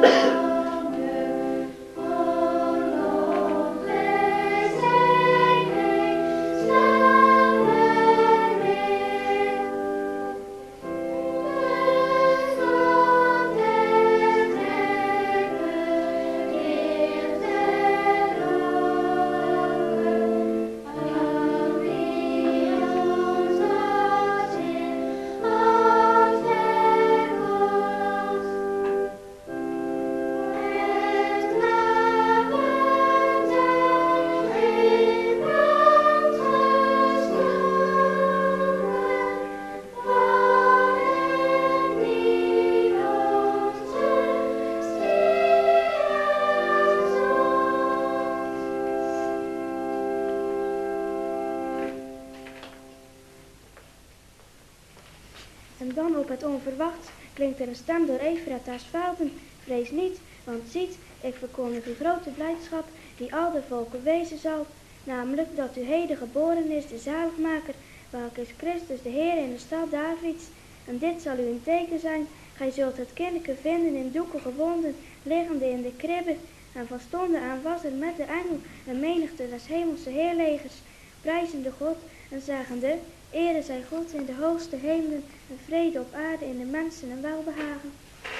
En dan op het onverwachts klinkt er een stem door Ephratha's velden. Vrees niet, want ziet, ik verkondig u grote blijdschap die al de volken wezen zal. Namelijk dat u heden geboren is de zaligmaker, welke is Christus de Heer in de stad Davids. En dit zal u een teken zijn, gij zult het kindje vinden in doeken gewonden, liggende in de kribbe. En van stonden aan was er met de engel een menigte des hemelse heerlegers, prijzende God en zeggende, ere zij God in de hoogste hemelen en vrede op aarde in de mensen en welbehagen.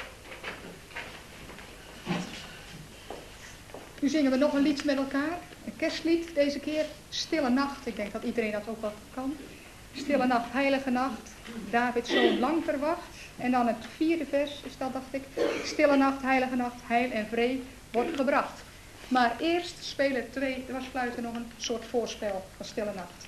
Nu zingen we nog een lied met elkaar, een kerstlied deze keer, Stille Nacht. Ik denk dat iedereen dat ook wel kan. Stille Nacht, Heilige Nacht, Davids zoon lang verwacht. En dan het vierde vers is dat, dacht ik, Stille Nacht, Heilige Nacht, heil en vrede wordt gebracht. Maar eerst spelen twee dwarsfluiten nog een soort voorspel van Stille Nacht.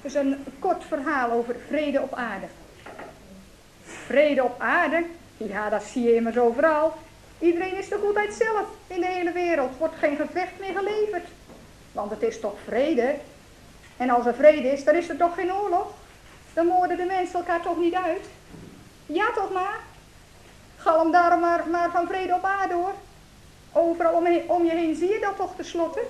is een kort verhaal over vrede op aarde. Vrede op aarde? Ja, dat zie je immers overal. Iedereen is de goedheid zelf in de hele wereld. Wordt geen gevecht meer geleverd. Want het is toch vrede? En als er vrede is, dan is er toch geen oorlog? Dan moorden de mensen elkaar toch niet uit? Ja toch maar? Galm daarom maar, maar van vrede op aarde hoor. Overal om, he, om je heen zie je dat toch tenslotte?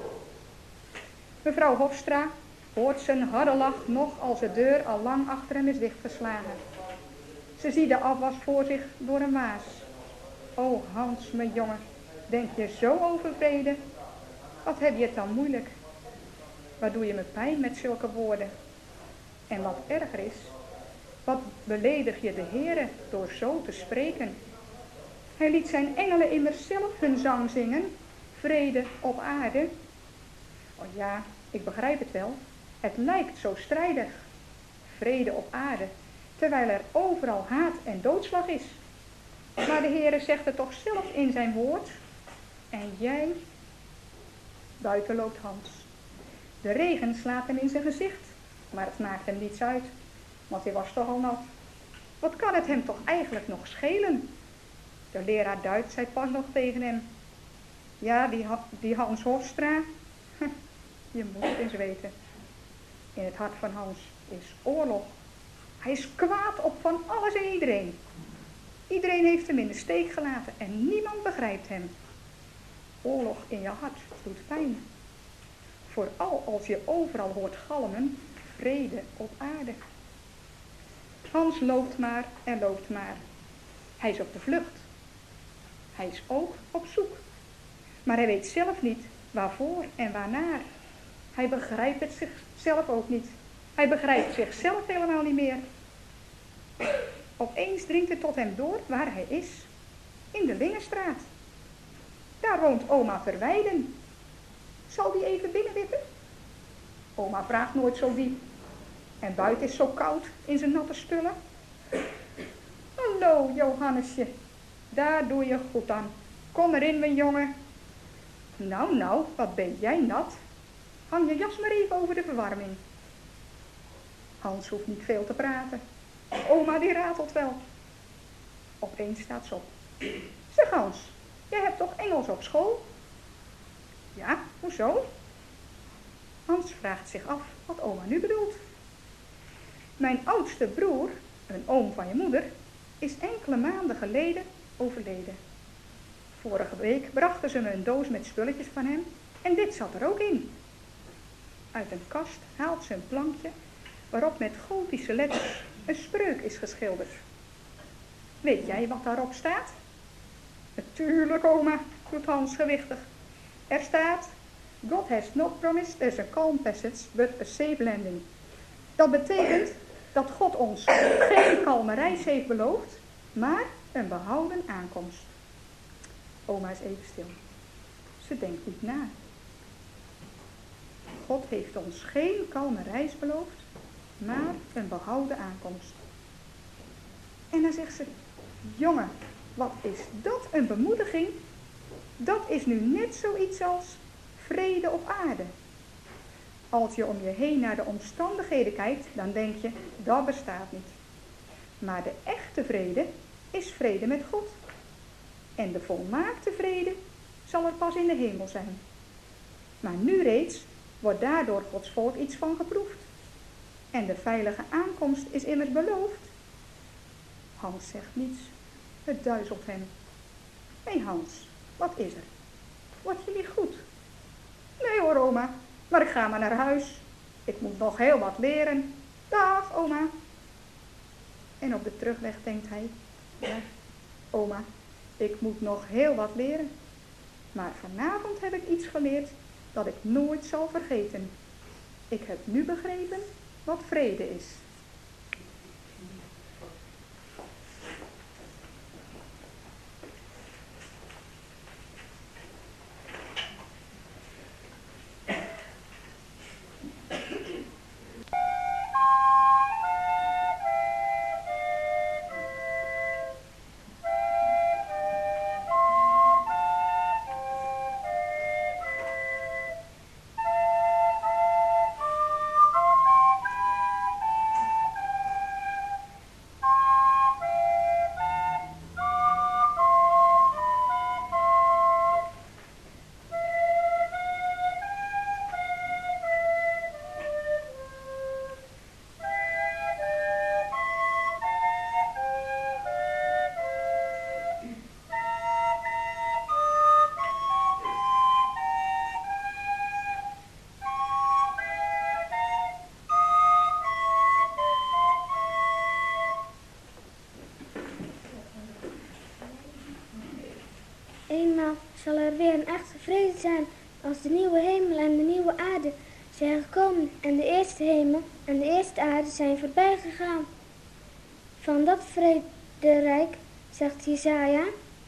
Mevrouw Hofstra hoort zijn harde lach nog als de deur al lang achter hem is dichtgeslagen. Ze ziet de afwas voor zich door een waas. O Hans, mijn jongen, denk je zo over vrede? Wat heb je het dan moeilijk? Wat doe je me pijn met zulke woorden? En wat erger is, wat beledig je de Heere door zo te spreken? Hij liet zijn engelen immers zelf hun zang zingen, vrede op aarde. Oh ja, ik begrijp het wel, het lijkt zo strijdig. Vrede op aarde, terwijl er overal haat en doodslag is. Maar de Heere zegt het toch zelf in zijn woord. En jij? Buiten loopt Hans. De regen slaat hem in zijn gezicht, maar het maakt hem niets uit, want hij was toch al nat. Wat kan het hem toch eigenlijk nog schelen? De leraar Duits zei pas nog tegen hem. Ja, die, die Hans Hofstra, je moet het eens weten. In het hart van Hans is oorlog. Hij is kwaad op van alles en iedereen. Iedereen heeft hem in de steek gelaten en niemand begrijpt hem. Oorlog in je hart doet pijn. Vooral als je overal hoort galmen, vrede op aarde. Hans loopt maar en loopt maar. Hij is op de vlucht. Hij is ook op zoek. Maar hij weet zelf niet waarvoor en waarnaar. Hij begrijpt het zichzelf ook niet. Hij begrijpt zichzelf helemaal niet meer. Opeens dringt het tot hem door waar hij is. In de Lingenstraat. Daar woont oma Verwijden. Zal die even binnenwippen? Oma vraagt nooit zo diep. En buiten is zo koud in zijn natte spullen. Hallo Johannesje. Daar doe je goed aan. Kom erin mijn jongen. Nou nou, wat ben jij nat. Hang je jas maar even over de verwarming. Hans hoeft niet veel te praten. Oma die ratelt wel. Opeens staat ze op. Zeg Hans, jij hebt toch Engels op school? Ja, hoezo? Hans vraagt zich af wat oma nu bedoelt. Mijn oudste broer, een oom van je moeder, is enkele maanden geleden overleden. Vorige week brachten ze me een doos met spulletjes van hem en dit zat er ook in. Uit een kast haalt ze een plankje waarop met gotische letters een spreuk is geschilderd. Weet jij wat daarop staat? Natuurlijk, oma, roept Hans gewichtig. Er staat: God has not promised us a calm passage, but a safe landing. Dat betekent dat God ons geen kalme reis heeft beloofd, maar een behouden aankomst. Oma is even stil. Ze denkt niet na. God heeft ons geen kalme reis beloofd, maar een behouden aankomst. En dan zegt ze: jongen, wat is dat een bemoediging? Dat is nu net zoiets als vrede op aarde. Als je om je heen naar de omstandigheden kijkt, dan denk je, dat bestaat niet. Maar de echte vrede is vrede met God. En de volmaakte vrede zal er pas in de hemel zijn. Maar nu reeds wordt daardoor Gods volk iets van geproefd. En de veilige aankomst is immers beloofd. Hans zegt niets. Het duizelt hem. Hé hey Hans, wat is er? Wordt je niet goed? Nee hoor oma, maar ik ga maar naar huis. Ik moet nog heel wat leren. Dag oma. En op de terugweg denkt hij: ja, oma, ik moet nog heel wat leren. Maar vanavond heb ik iets geleerd dat ik nooit zal vergeten. Ik heb nu begrepen wat vrede is. zijn als de nieuwe hemel en de nieuwe aarde zijn gekomen en de eerste hemel en de eerste aarde zijn voorbij gegaan. Van dat vrederijk, zegt Jesaja.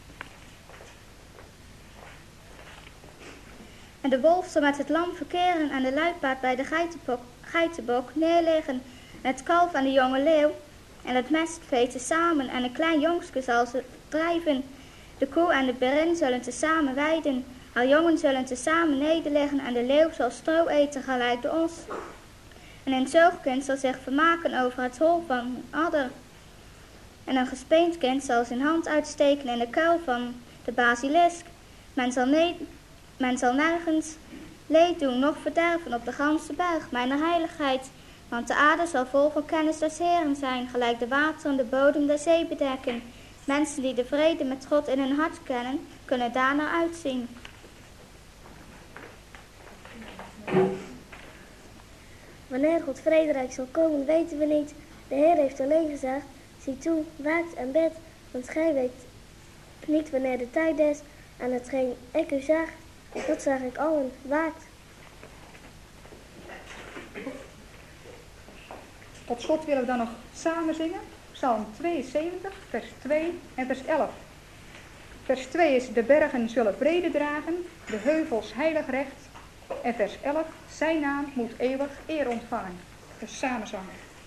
En de wolf zal met het lam verkeren en de luipaard bij de geitenbok, geitenbok neerleggen. En het kalf en de jonge leeuw en het mestvee tezamen en een klein jongske zal ze drijven. De koe en de berin zullen tezamen weiden. Haar jongen zullen tezamen nederleggen en de leeuw zal stro eten gelijk de os. En een zoogkind zal zich vermaken over het hol van een adder. En een gespeend kind zal zijn hand uitsteken in de kuil van de basilisk. Men zal, ne- men zal nergens leed doen, noch verderven op de ganse berg, mijn heiligheid. Want de aarde zal vol van kennis des Heeren zijn, gelijk de wateren de bodem der zee bedekken. Mensen die de vrede met God in hun hart kennen, kunnen daarnaar uitzien. Wanneer God vrederijk zal komen, weten we niet. De Heer heeft alleen gezegd, zie toe, waakt en bid, want gij weet niet wanneer de tijd is. En hetgeen ik u zeg, dat zeg ik allen, waakt. Tot slot willen we dan nog samen zingen. Psalm tweeënzeventig, vers twee en vers elf. Vers twee is, de bergen zullen vrede dragen, de heuvels heilig recht. En vers elf, zijn naam moet eeuwig eer ontvangen. Dus samen zingen.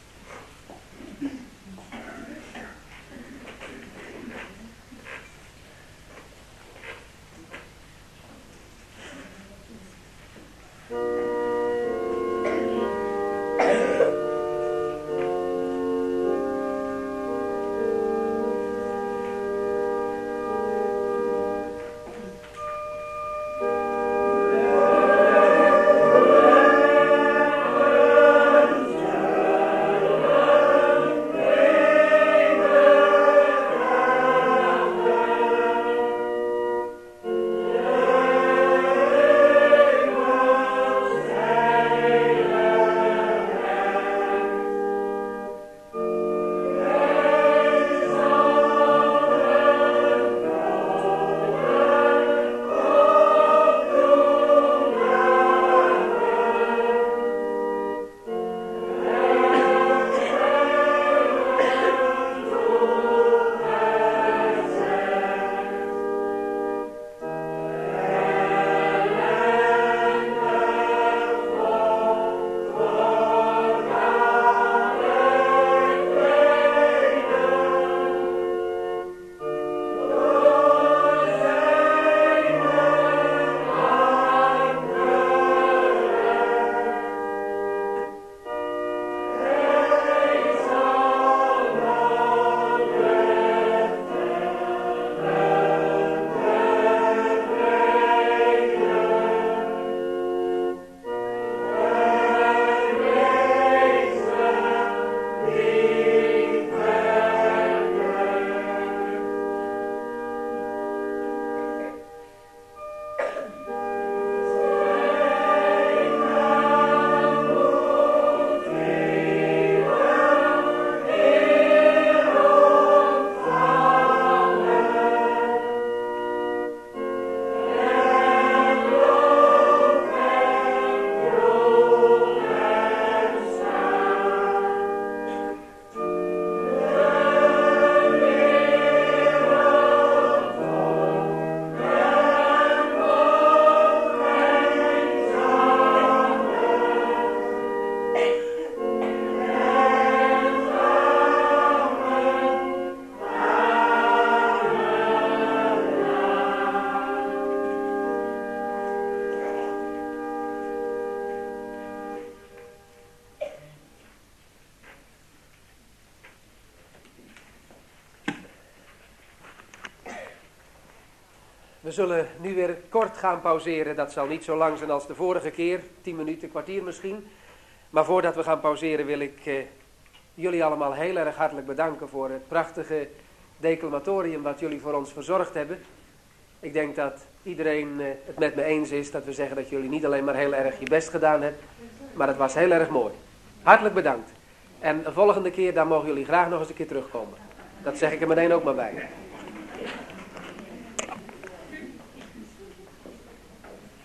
We zullen nu weer kort gaan pauzeren. Dat zal niet zo lang zijn als de vorige keer. Tien minuten, kwartier misschien. Maar voordat we gaan pauzeren wil ik eh, jullie allemaal heel erg hartelijk bedanken voor het prachtige declamatorium wat jullie voor ons verzorgd hebben. Ik denk dat iedereen eh, het met me eens is dat we zeggen dat jullie niet alleen maar heel erg je best gedaan hebben. Maar het was heel erg mooi. Hartelijk bedankt. En de volgende keer dan mogen jullie graag nog eens een keer terugkomen. Dat zeg ik er meteen ook maar bij.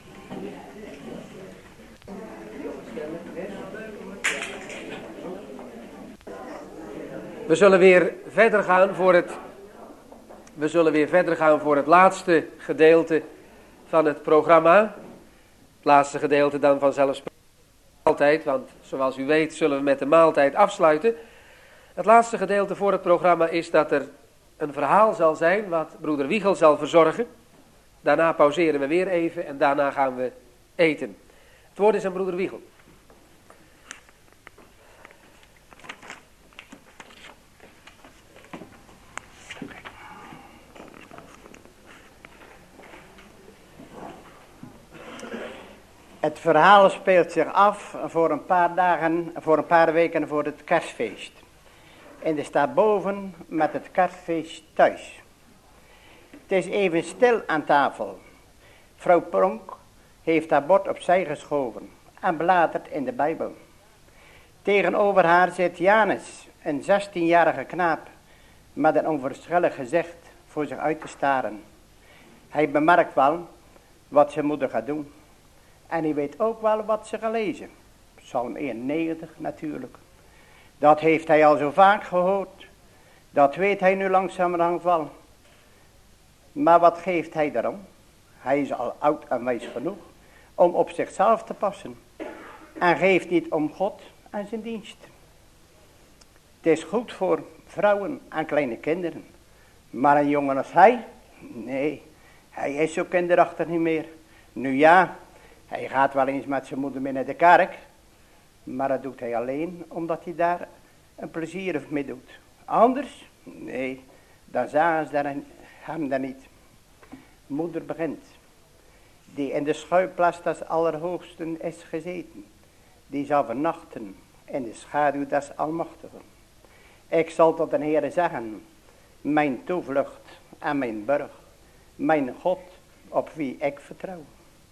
We zullen weer verder gaan voor het, we zullen weer verder gaan voor het laatste gedeelte van het programma. Het laatste gedeelte dan vanzelfsprekend maaltijd, want zoals u weet zullen we met de maaltijd afsluiten. Het laatste gedeelte voor het programma is dat er een verhaal zal zijn wat broeder Wiegel zal verzorgen. Daarna pauzeren we weer even en daarna gaan we eten. Het woord is aan broeder Wiegel. Het verhaal speelt zich af voor een paar dagen, voor een paar weken voor het kerstfeest. En er staat boven met het kerstfeest thuis. Het is even stil aan tafel. Vrouw Pronk heeft haar bord opzij geschoven en bladert in de Bijbel. Tegenover haar zit Janus, een zestienjarige knaap, met een onverschillig gezicht voor zich uit te staren. Hij bemerkt wel wat zijn moeder gaat doen. En hij weet ook wel wat ze gaan lezen. Psalm eenennegentig natuurlijk. Dat heeft hij al zo vaak gehoord. Dat weet hij nu langzamerhand wel. Maar wat geeft hij daarom? Hij is al oud en wijs genoeg om op zichzelf te passen. En geeft niet om God en zijn dienst. Het is goed voor vrouwen en kleine kinderen. Maar een jongen als hij? Nee, hij is zo kinderachtig niet meer. Nu ja, hij gaat wel eens met zijn moeder mee naar de kerk. Maar dat doet hij alleen omdat hij daar een plezier mee doet. Anders? Nee, dan zagen ze hem daar niet. Moeder begint. Die in de schuilplaats des Allerhoogsten is gezeten. Die zal vernachten in de schaduw des Almachtigen. Ik zal tot de Heere zeggen. Mijn toevlucht en mijn burg. Mijn God op wie ik vertrouw.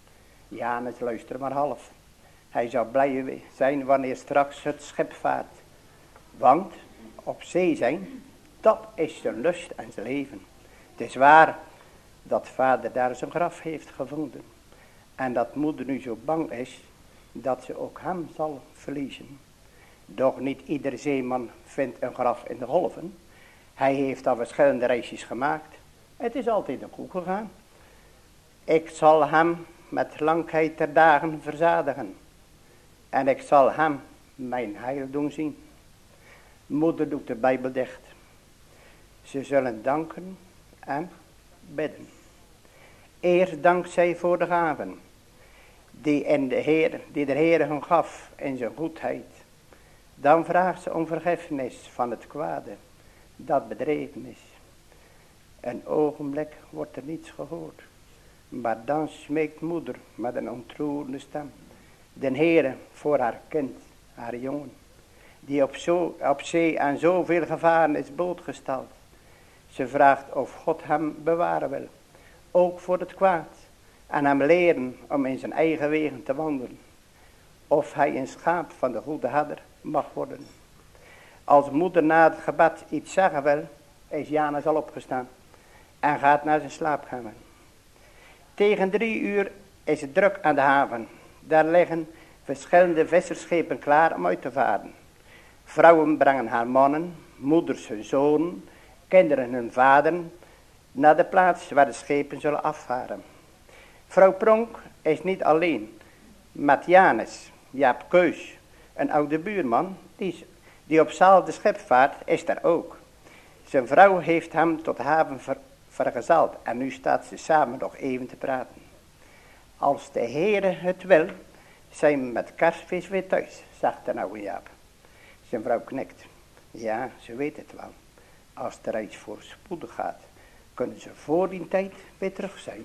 Janus, luister maar half. Hij zou blij zijn wanneer straks het schip vaart. Want op zee zijn, dat is zijn lust en zijn leven. Het is waar dat vader daar zijn graf heeft gevonden. En dat moeder nu zo bang is dat ze ook hem zal verliezen. Doch niet ieder zeeman vindt een graf in de golven. Hij heeft al verschillende reisjes gemaakt. Het is altijd nog goed gegaan. Ik zal hem met langheid ter dagen verzadigen. En ik zal hem mijn heil doen zien. Moeder doet de Bijbel dicht. Ze zullen danken en bidden. Eerst dankt zij voor de gaven. Die, in de Heer, die de Heer hun gaf in zijn goedheid. Dan vraagt ze om vergiffenis van het kwade. Dat bedreven is. Een ogenblik wordt er niets gehoord. Maar dan smeekt moeder met een ontroerende stem. Den Heere voor haar kind, haar jongen. Die op, zo, op zee aan zoveel gevaren is blootgesteld. Ze vraagt of God hem bewaren wil. Ook voor het kwaad. En hem leren om in zijn eigen wegen te wandelen. Of hij een schaap van de goede herder mag worden. Als moeder na het gebed iets zeggen wil, is Janus al opgestaan. En gaat naar zijn slaapkamer. Tegen drie uur is het druk aan de haven. Daar liggen verschillende vissersschepen klaar om uit te varen. Vrouwen brengen haar mannen, moeders hun zonen, kinderen hun vader, naar de plaats waar de schepen zullen afvaren. Vrouw Pronk is niet alleen met Janus, Jaap Keus, een oude buurman, die, die op hetzelfde schip vaart, is daar ook. Zijn vrouw heeft hem tot de haven ver, vergezeld en nu staat ze samen nog even te praten. Als de Heere het wil, zijn we met kerstvis weer thuis, zegt de oude Jaap. Zijn vrouw knikt. Ja, ze weet het wel. Als de reis voorspoedig gaat, kunnen ze voor die tijd weer terug zijn.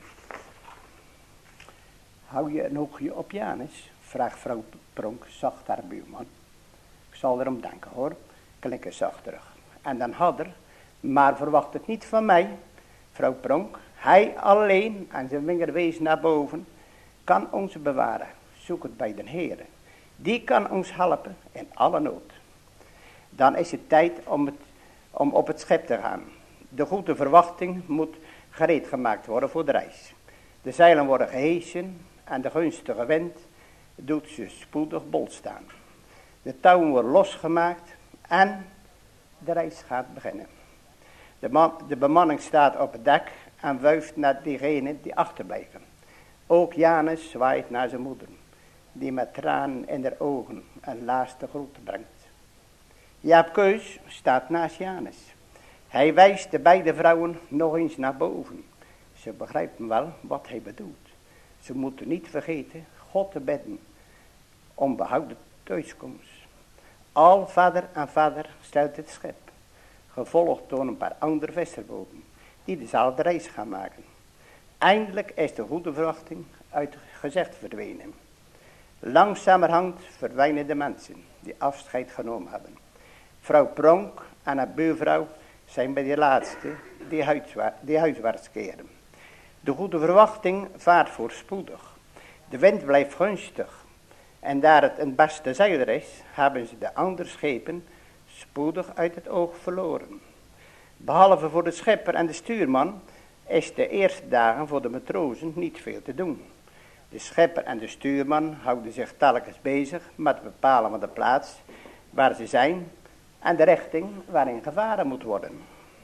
Hou je een oogje op Janus? Vraagt vrouw Pronk zacht haar buurman. Ik zal erom denken hoor, klinken zacht terug. En dan had er, maar verwacht het niet van mij, vrouw Pronk. Hij alleen, en zijn vinger wees naar boven, kan ons bewaren. Zoek het bij den Heere. Die kan ons helpen in alle nood. Dan is het tijd om, het, om op het schip te gaan. De goede verwachting moet gereed gemaakt worden voor de reis. De zeilen worden gehesen en de gunstige wind doet ze spoedig bol staan. De touwen worden losgemaakt en de reis gaat beginnen. De, man, de bemanning staat op het dak en wuift naar diegenen die achterblijven. Ook Janus zwaait naar zijn moeder, die met tranen in haar ogen een laatste groet brengt. Jaap Keus staat naast Janus. Hij wijst de beide vrouwen nog eens naar boven. Ze begrijpen wel wat hij bedoelt. Ze moeten niet vergeten God te bidden om behouden thuiskomst. Al vader en vader stelt het schip, gevolgd door een paar andere visserboten, die dezelfde reis gaan maken. Eindelijk is de goede verwachting uit het gezicht verdwenen. Langzamerhand verdwijnen de mensen die afscheid genomen hebben. Vrouw Pronk en haar buurvrouw zijn bij die laatste die, huiswaarts, die huiswaarts keren. De goede verwachting vaart voorspoedig. De wind blijft gunstig. En daar het een beste zeiler is, hebben ze de andere schepen spoedig uit het oog verloren. Behalve voor de schipper en de stuurman is de eerste dagen voor de matrozen niet veel te doen. De schipper en de stuurman houden zich telkens bezig met het bepalen van de plaats waar ze zijn en de richting waarin gevaren moet worden.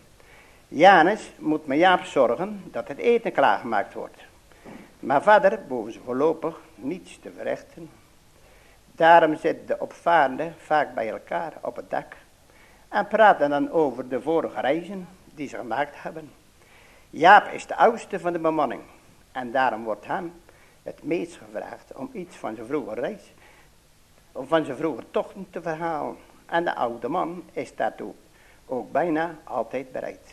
Janus moet met Jaap zorgen dat het eten klaargemaakt wordt. Maar verder behoeven ze voorlopig niets te verrichten. Daarom zitten de opvarenden vaak bij elkaar op het dak en praten dan over de vorige reizen die ze gemaakt hebben. Jaap is de oudste van de bemanning en daarom wordt hem het meest gevraagd om iets van zijn vroege reis of van zijn vroege tochten te verhalen. En de oude man is daartoe ook bijna altijd bereid.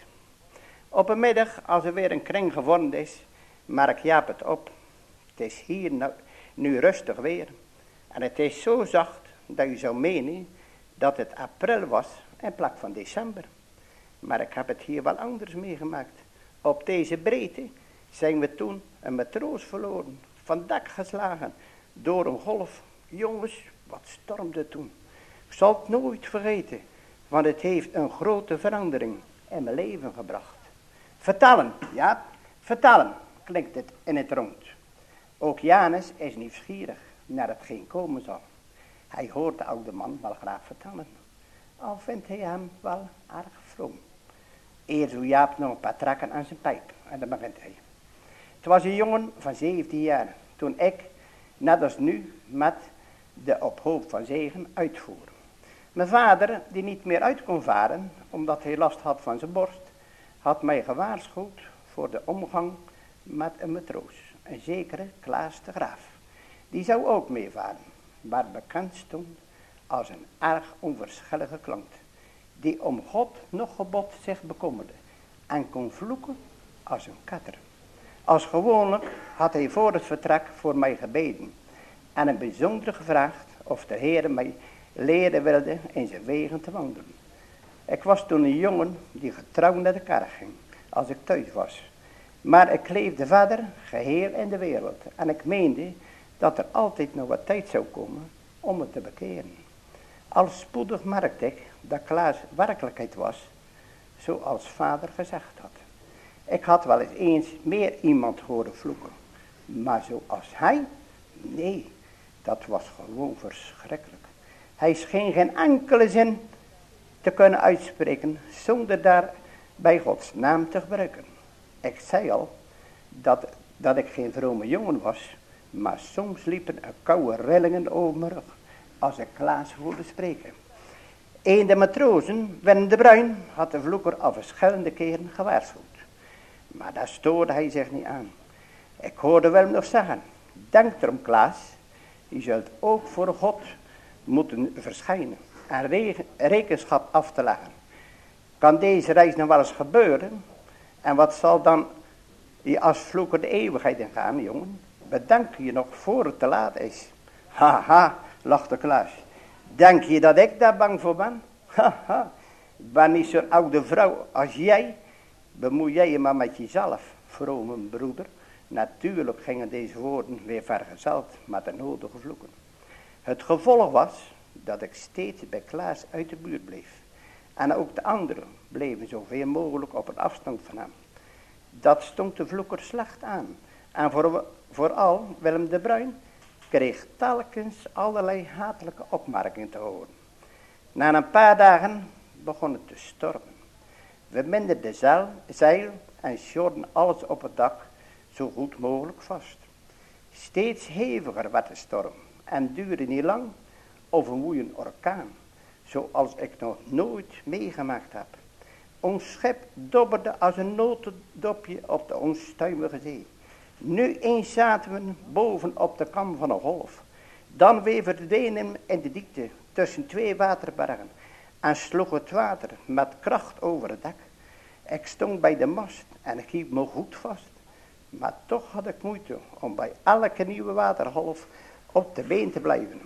Op een middag, als er weer een kring gevormd is, merkt Jaap het op. Het is hier nu, nu rustig weer. En het is zo zacht dat je zou menen dat het april was in plaats van december. Maar ik heb het hier wel anders meegemaakt. Op deze breedte zijn we toen een matroos verloren, van dak geslagen, door een golf. Jongens, wat stormde toen. Ik zal het nooit vergeten, want het heeft een grote verandering in mijn leven gebracht. Vertellen, ja, vertellen, klinkt het in het rond. Ook Janus is nieuwsgierig naar hetgeen komen zal. Hij hoort de oude man wel graag vertellen, al vindt hij hem wel erg vroom. Eerst doet Jaap nog een paar trekken aan zijn pijp en dan begint hij. Het was een jongen van zeventien jaar, toen ik, net als nu, met de op hoop van zegen uitvoer. Mijn vader, die niet meer uit kon varen, omdat hij last had van zijn borst, had mij gewaarschuwd voor de omgang met een matroos, een zekere Klaas de Graaf. Die zou ook meevaren, maar bekend stond als een erg onverschillige klant, die om God nog gebod zich bekommerde en kon vloeken als een katter. Als gewoonlijk had hij voor het vertrek voor mij gebeden en een bijzonder gevraagd of de Heer mij leren wilde in zijn wegen te wandelen. Ik was toen een jongen die getrouw naar de kerk ging, als ik thuis was. Maar ik leefde verder geheel in de wereld en ik meende dat er altijd nog wat tijd zou komen om het te bekeren. Al spoedig merkte ik dat Klaas werkelijkheid was, zoals vader gezegd had. Ik had wel eens eens meer iemand horen vloeken, maar zoals hij, nee, dat was gewoon verschrikkelijk. Hij scheen geen enkele zin te kunnen uitspreken zonder daar bij Gods naam te gebruiken. Ik zei al dat, dat ik geen vrome jongen was, maar soms liepen er koude rillingen over mijn rug als ik Klaas hoorde spreken. Een de matrozen, Willem de Bruin, had de vloeker al verschillende keren gewaarschuwd. Maar daar stoorde hij zich niet aan. Ik hoorde Willem nog zeggen, denk erom Klaas, je zult ook voor God moeten verschijnen en re- rekenschap af te leggen. Kan deze reis nog wel eens gebeuren? En wat zal dan je als vloeker de eeuwigheid in gaan, jongen? Bedenk je nog voor het te laat is. Haha, lachte Klaas. Denk je dat ik daar bang voor ben? Haha, ik ben niet zo'n oude vrouw als jij. Bemoei jij je maar met jezelf, vrome broeder. Natuurlijk gingen deze woorden weer vergezeld met de nodige vloeken. Het gevolg was dat ik steeds bij Klaas uit de buurt bleef. En ook de anderen bleven zoveel mogelijk op een afstand van hem. Dat stond de vloeker slecht aan. En voor, vooral Willem de Bruin kreeg telkens allerlei hatelijke opmerkingen te horen. Na een paar dagen begon het te stormen. We minderen de zeil, zeil en sjorden alles op het dak zo goed mogelijk vast. Steeds heviger werd de storm en duurde niet lang of een woeien orkaan, zoals ik nog nooit meegemaakt heb. Ons schip dobberde als een notendopje op de onstuimige zee. Nu eens zaten we boven op de kam van een golf. Dan weer verdwenen we in de diepte tussen twee waterbergen en sloeg het water met kracht over het dak. Ik stond bij de mast en ik hield me goed vast. Maar toch had ik moeite om bij elke nieuwe watergolf op de been te blijven.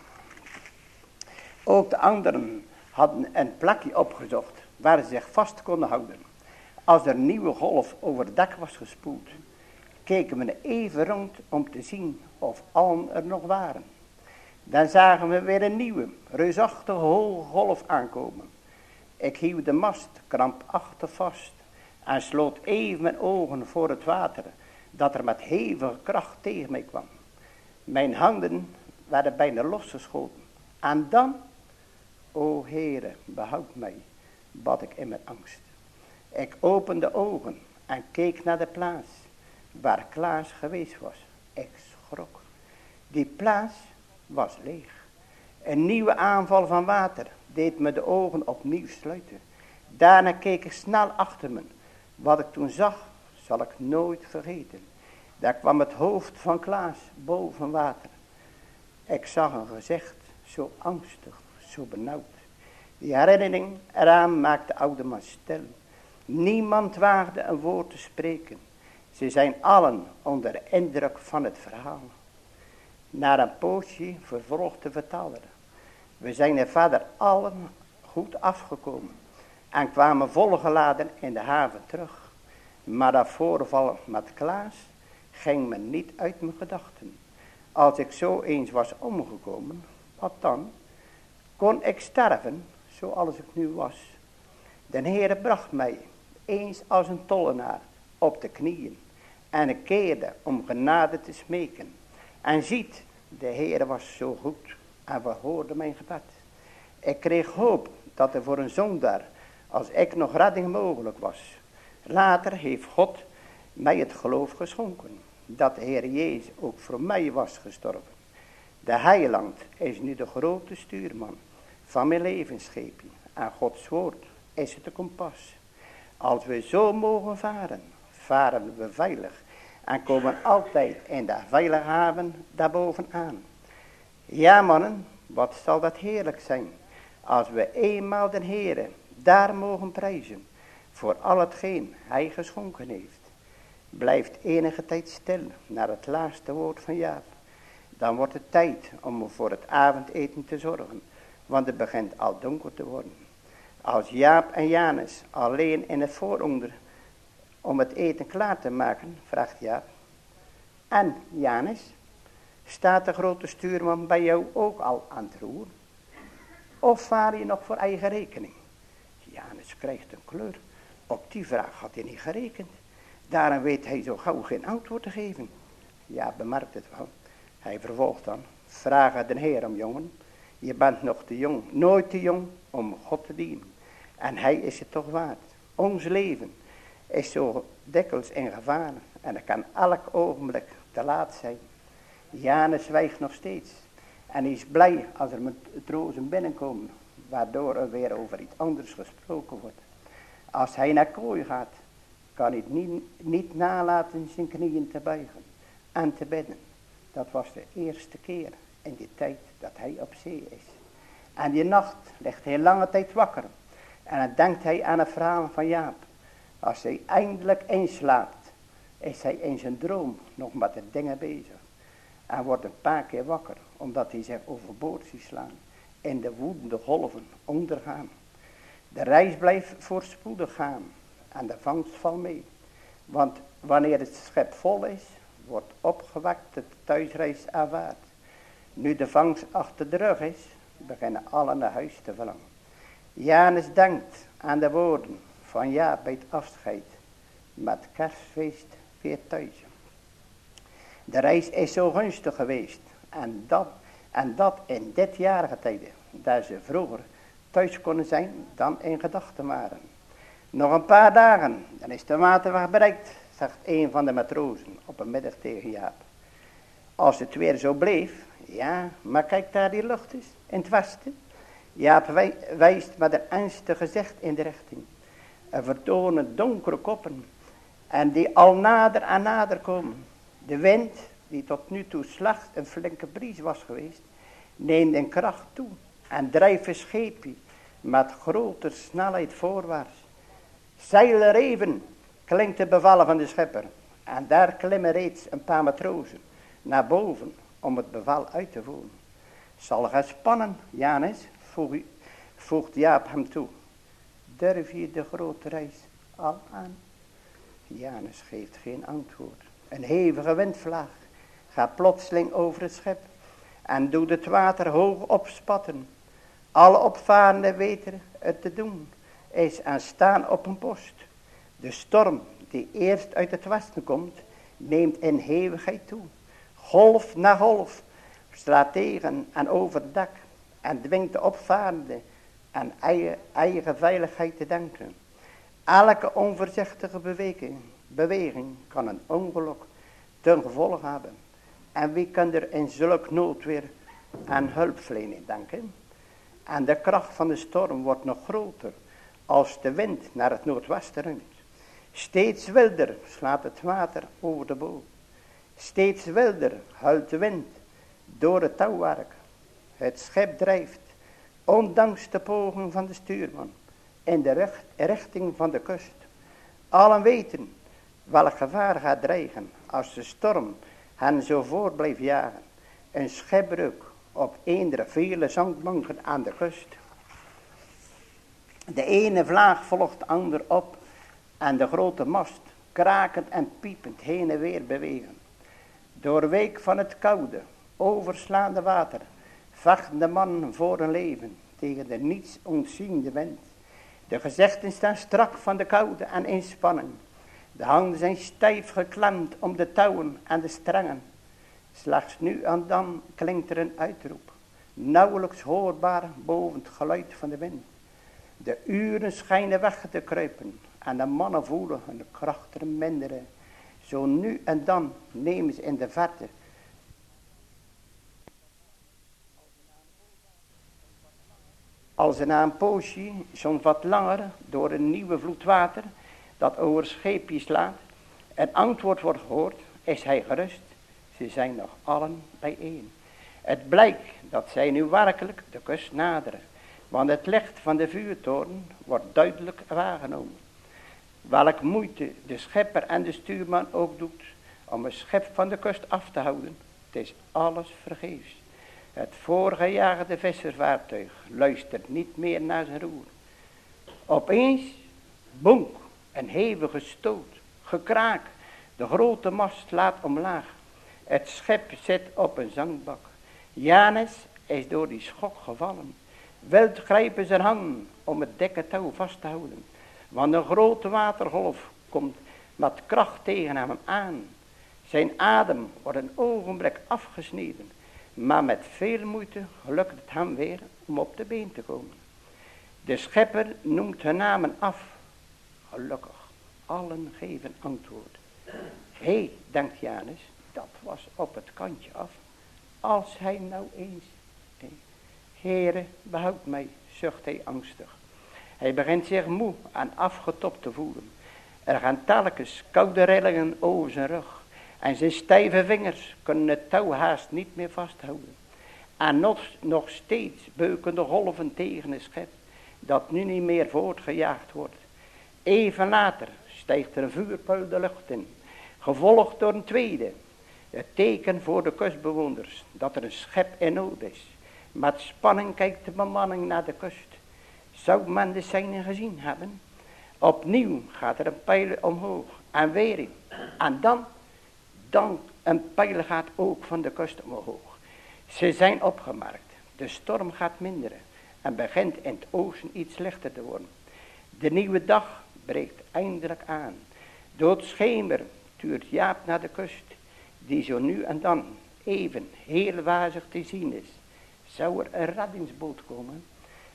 Ook de anderen hadden een plekje opgezocht waar ze zich vast konden houden. Als er een nieuwe golf over het dak was gespoeld, keken we even rond om te zien of allen er nog waren. Dan zagen we weer een nieuwe, reusachtige hoge golf aankomen. Ik hield de mast krampachtig vast en sloot even mijn ogen voor het water dat er met hevige kracht tegen mij kwam. Mijn handen werden bijna losgeschoten. En dan, o Heere, behoud mij, bad ik in mijn angst. Ik opende de ogen en keek naar de plaats waar Klaas geweest was. Ik schrok. Die plaats was leeg. Een nieuwe aanval van water deed me de ogen opnieuw sluiten. Daarna keek ik snel achter me. Wat ik toen zag, zal ik nooit vergeten. Daar kwam het hoofd van Klaas boven water. Ik zag een gezicht zo angstig, zo benauwd. Die herinnering eraan maakte de oude man stil. Niemand waagde een woord te spreken. Ze zijn allen onder de indruk van het verhaal. Na een poosje vervolgde de verteller. We zijn er verder allen goed afgekomen en kwamen volgeladen in de haven terug. Maar dat voorval met Klaas ging me niet uit mijn gedachten. Als ik zo eens was omgekomen, wat dan? Kon ik sterven zoals ik nu was? De Heere bracht mij eens als een tollenaar op de knieën en ik keerde om genade te smeken. En ziet, de Heere was zo goed en verhoorde mijn gebed. Ik kreeg hoop dat er voor een zondaar als ik nog redding mogelijk was. Later heeft God mij het geloof geschonken dat de Heer Jezus ook voor mij was gestorven. De heiland is nu de grote stuurman van mijn levensscheepje en Gods woord is het de kompas. Als we zo mogen varen, varen we veilig en komen altijd in de veilige haven daarbovenaan. Ja mannen, wat zal dat heerlijk zijn als we eenmaal de Heere daar mogen prijzen voor al hetgeen hij geschonken heeft. Blijft enige tijd stil naar het laatste woord van Jaap. Dan wordt het tijd om voor het avondeten te zorgen, want het begint al donker te worden. Als Jaap en Janus alleen in het vooronder om het eten klaar te maken, vraagt Jaap. En Janus, staat de grote stuurman bij jou ook al aan het roer? Of vaar je nog voor eigen rekening? Janus krijgt een kleur. Op die vraag had hij niet gerekend. Daarom weet hij zo gauw geen antwoord te geven. Ja, bemerkt het wel. Hij vervolgt dan. Vraag het de Heer om, jongen. Je bent nog te jong, nooit te jong om God te dienen. En hij is het toch waard. Ons leven is zo dikwijls in gevaar. En het kan elk ogenblik te laat zijn. Janus zwijgt nog steeds. En hij is blij als er met trozen binnenkomen. Waardoor er weer over iets anders gesproken wordt. Als hij naar kooi gaat, kan hij niet, niet nalaten zijn knieën te buigen en te bidden. Dat was de eerste keer in die tijd dat hij op zee is. En die nacht ligt hij lange tijd wakker. En dan denkt hij aan het verhaal van Jaap. Als hij eindelijk inslaapt, is hij in zijn droom nog met de dingen bezig. En wordt een paar keer wakker, omdat hij zich overboord ziet slaan. In de woedende golven ondergaan. De reis blijft voorspoedig gaan. En de vangst valt mee. Want wanneer het schip vol is, wordt opgewekt de thuisreis aanvaard. Nu de vangst achter de rug is, beginnen allen naar huis te verlangen. Janus denkt aan de woorden van Jaap bij het afscheid. Met kerstfeest weer thuis. De reis is zo gunstig geweest. En dat, en dat in dit jarige tijden. Dat ze vroeger thuis konden zijn dan in gedachten waren. Nog een paar dagen, dan is de waterweg bereikt, zegt een van de matrozen op een middag tegen Jaap. Als het weer zo bleef, ja, maar kijk daar die lucht is, in het westen. Jaap wij, wijst met een ernstig gezicht in de richting. Er vertonen donkere koppen en die al nader en nader komen. De wind, die tot nu toe slechts een flinke bries was geweest, neemt in kracht toe en drijft een scheepje met grote snelheid voorwaarts. Zeilen even, klinkt de bevel van de schipper. En daar klimmen reeds een paar matrozen naar boven om het bevel uit te voeren. Zal gaan spannen, Janus, voegt Jaap hem toe. Durf je de grote reis al aan? Janus geeft geen antwoord. Een hevige windvlaag gaat plotseling over het schip en doet het water hoog opspatten. Alle opvarenden weten het te doen, is en staan op een post. De storm die eerst uit het westen komt, neemt in hevigheid toe. Golf na golf slaat tegen en over het dak en dwingt de opvarenden aan eigen, eigen veiligheid te denken. Elke onvoorzichtige beweging, beweging kan een ongeluk ten gevolg hebben. En wie kan er in zulk nood weer aan hulpverlening denken? En de kracht van de storm wordt nog groter als de wind naar het noordwesten ruimt. Steeds wilder slaat het water over de boot. Steeds wilder huilt de wind door het touwwerk. Het schip drijft, ondanks de poging van de stuurman, in de recht, richting van de kust. Allen weten welk gevaar gaat dreigen als de storm hen zo voort blijft jagen. Een schipbreuk op eender vele zandbanken aan de kust. De ene vlaag volgt de ander op en de grote mast krakend en piepend heen en weer bewegen. Doorweek van het koude, overslaande water vechten de mannen voor hun leven tegen de niets ontziende wind. De gezichten staan strak van de koude en inspanning. De handen zijn stijf geklemd om de touwen en de strengen. Slechts nu en dan klinkt er een uitroep, nauwelijks hoorbaar boven het geluid van de wind. De uren schijnen weg te kruipen en de mannen voelen hun krachten minderen. Zo nu en dan nemen ze in de verte als ze na een poosje, soms wat langer, door een nieuwe vloed water dat over het scheepje slaat, een antwoord wordt gehoord, is hij gerust. Ze zijn nog allen bijeen. Het blijkt dat zij nu werkelijk de kust naderen, want het licht van de vuurtoren wordt duidelijk waargenomen. Welk moeite de schepper en de stuurman ook doet om een schip van de kust af te houden, het is alles vergeefs. Het voorgejaagde visservaartuig luistert niet meer naar zijn roer. Opeens, bonk, een hevige stoot, gekraak, de grote mast slaat omlaag. Het schip zit op een zandbak. Janus is door die schok gevallen. Wild grijpen zijn handen om het dikke touw vast te houden. Want een grote watergolf komt met kracht tegen hem aan. Zijn adem wordt een ogenblik afgesneden. Maar met veel moeite gelukt het hem weer om op de been te komen. De schepper noemt hun namen af. Gelukkig, allen geven antwoord. Hé, hey, denkt Janus, dat was op het kantje af. Als hij nou eens... Hey, Heere, behoud mij, zucht hij angstig. Hij begint zich moe en afgetopt te voelen. Er gaan telkens koude rillingen over zijn rug. En zijn stijve vingers kunnen het touw haast niet meer vasthouden. En nog, nog steeds beuken de golven tegen het schip, dat nu niet meer voortgejaagd wordt. Even later stijgt er een vuurpijl de lucht in, gevolgd door een tweede. Het teken voor de kustbewoners dat er een schip in nood is. Met spanning kijkt de bemanning naar de kust. Zou men de seinen gezien hebben? Opnieuw gaat er een pijl omhoog en weer in. En dan... Dan een pijl gaat ook van de kust omhoog. Ze zijn opgemerkt. De storm gaat minderen. En begint in het oosten iets lichter te worden. De nieuwe dag breekt eindelijk aan. Door het schemer tuurt Jaap naar de kust. Die zo nu en dan even heel wazig te zien is. Zou er een reddingsboot komen?